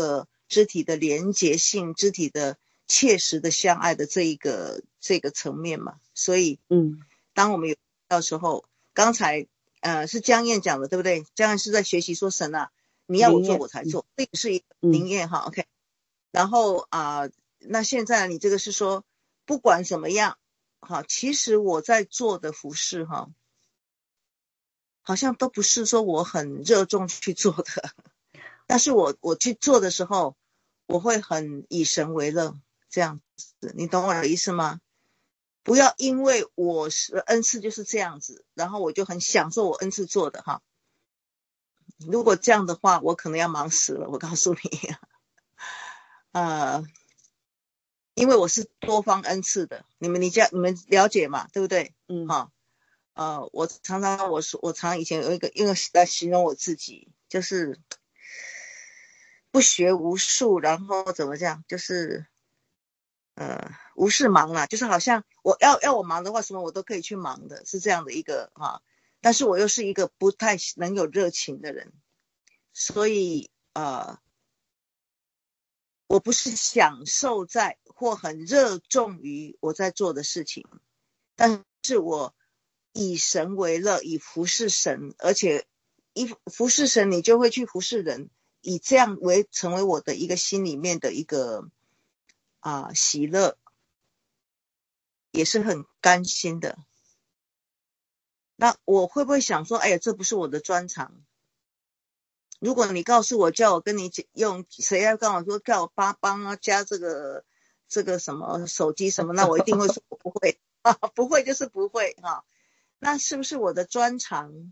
肢体的连结性，肢体的切实的相爱的这一个这个层面嘛。所以嗯， 当我们有到时候，刚才呃是江燕讲的对不对？江燕是在学习说神啊，你要我做我才做，这个是一个灵验哈、嗯、OK。然后啊、呃，那现在你这个是说不管怎么样哈，其实我在做的服事哈，好像都不是说我很热衷去做的，但是我我去做的时候，我会很以神为乐，这样子，你懂我的意思吗？不要因为我是恩赐就是这样子，然后我就很享受我恩赐做的哈。如果这样的话，我可能要忙死了，我告诉你，呃，因为我是多方恩赐的，你们你家你们了解嘛，对不对？ 嗯， 哈，呃，我常常我说我常以前有一个因为来形容我自己，就是不学无术，然后怎么讲，就是呃无事忙啦，就是好像我要要我忙的话，什么我都可以去忙的，是这样的一个哈。但是我又是一个不太能有热情的人，所以呃，我不是享受在或很热衷于我在做的事情，但是我以神为乐，以服侍神，而且以服侍神，你就会去服侍人，以这样为成为我的一个心里面的一个啊、呃、喜乐，也是很甘心的。那我会不会想说，哎呀，这不是我的专长？如果你告诉我，叫我跟你用，谁要跟我说叫我帮帮啊加这个这个什么手机什么，那我一定会说我不会啊，不会就是不会哈、啊。那是不是我的专长？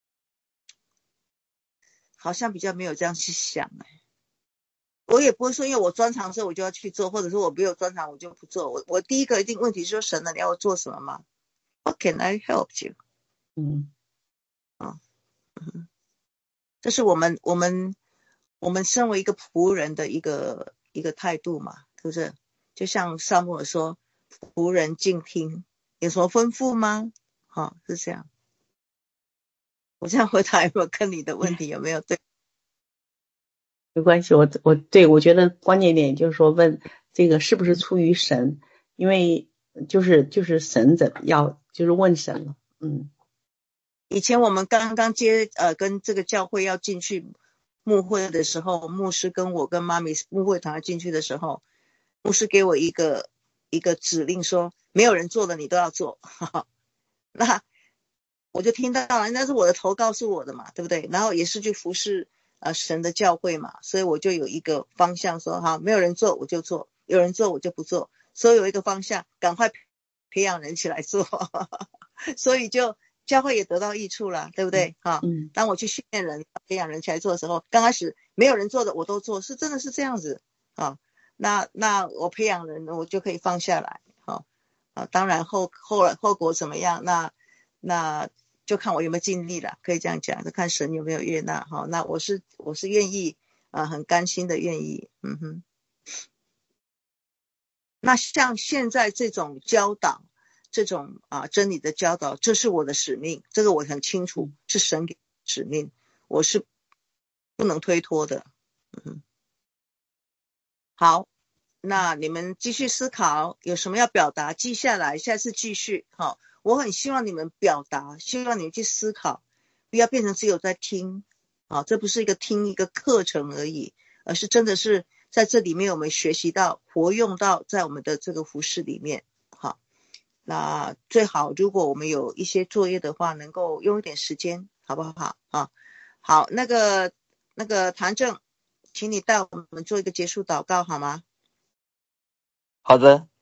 好像比较没有这样去想哎。我也不会说因为我专长所以我就要去做，或者说我没有专长我就不做。我我第一个一定问题是说，神啊，你要我做什么吗？ What can I help you？ 嗯啊，嗯，这是我们我们我们身为一个仆人的一个一个态度嘛，是不是？就像撒母耳说，仆人静听，有什么吩咐吗？好、哦，是这样。我这样回答有没有跟你的问题有没有对？ 没关系，我我对我觉得关键点就是说问这个是不是出于神，因为就是就是神怎么要就是问神了，嗯。 以前我们刚刚接呃跟这个教会要进去牧会的时候，牧师跟我跟妈咪牧会团进去的时候，牧师给我一个一个指令说，没有人做的你都要做，呵呵，那我就听到了，那是我的头告诉我的嘛，对不对？然后也是去服侍呃神的教会嘛，所以我就有一个方向说，好，没有人做我就做，有人做我就不做，所以有一个方向，赶快培养人起来做，呵呵，所以就教会也得到益处了，对不对？哈、 嗯， 当我去训练人、培养人起来做的时候，刚开始没有人做的我都做，是真的是这样子啊。那那我培养人，我就可以放下来，哈啊。当然后后来后果怎么样，那那就看我有没有尽力了，可以这样讲，就看神有没有悦纳哈。那我是我是愿意啊、呃，很甘心的愿意，嗯哼。那像现在这种教导。这种啊真理的教导，这是我的使命，这个我很清楚，是神给使命，我是不能推脱的。嗯，好，那你们继续思考，有什么要表达，记下来，下次继续。好，我很希望你们表达，希望你们去思考，不要变成只有在听。啊，这不是一个听一个课程而已，而是真的是在这里面我们学习到，活用到在我们的这个服事里面。好。那最好如果我们有一些作业的话，能够用一点时间，好不好啊？好，那个那个谭正，请你带我们做一个结束祷告好吗？ 好的。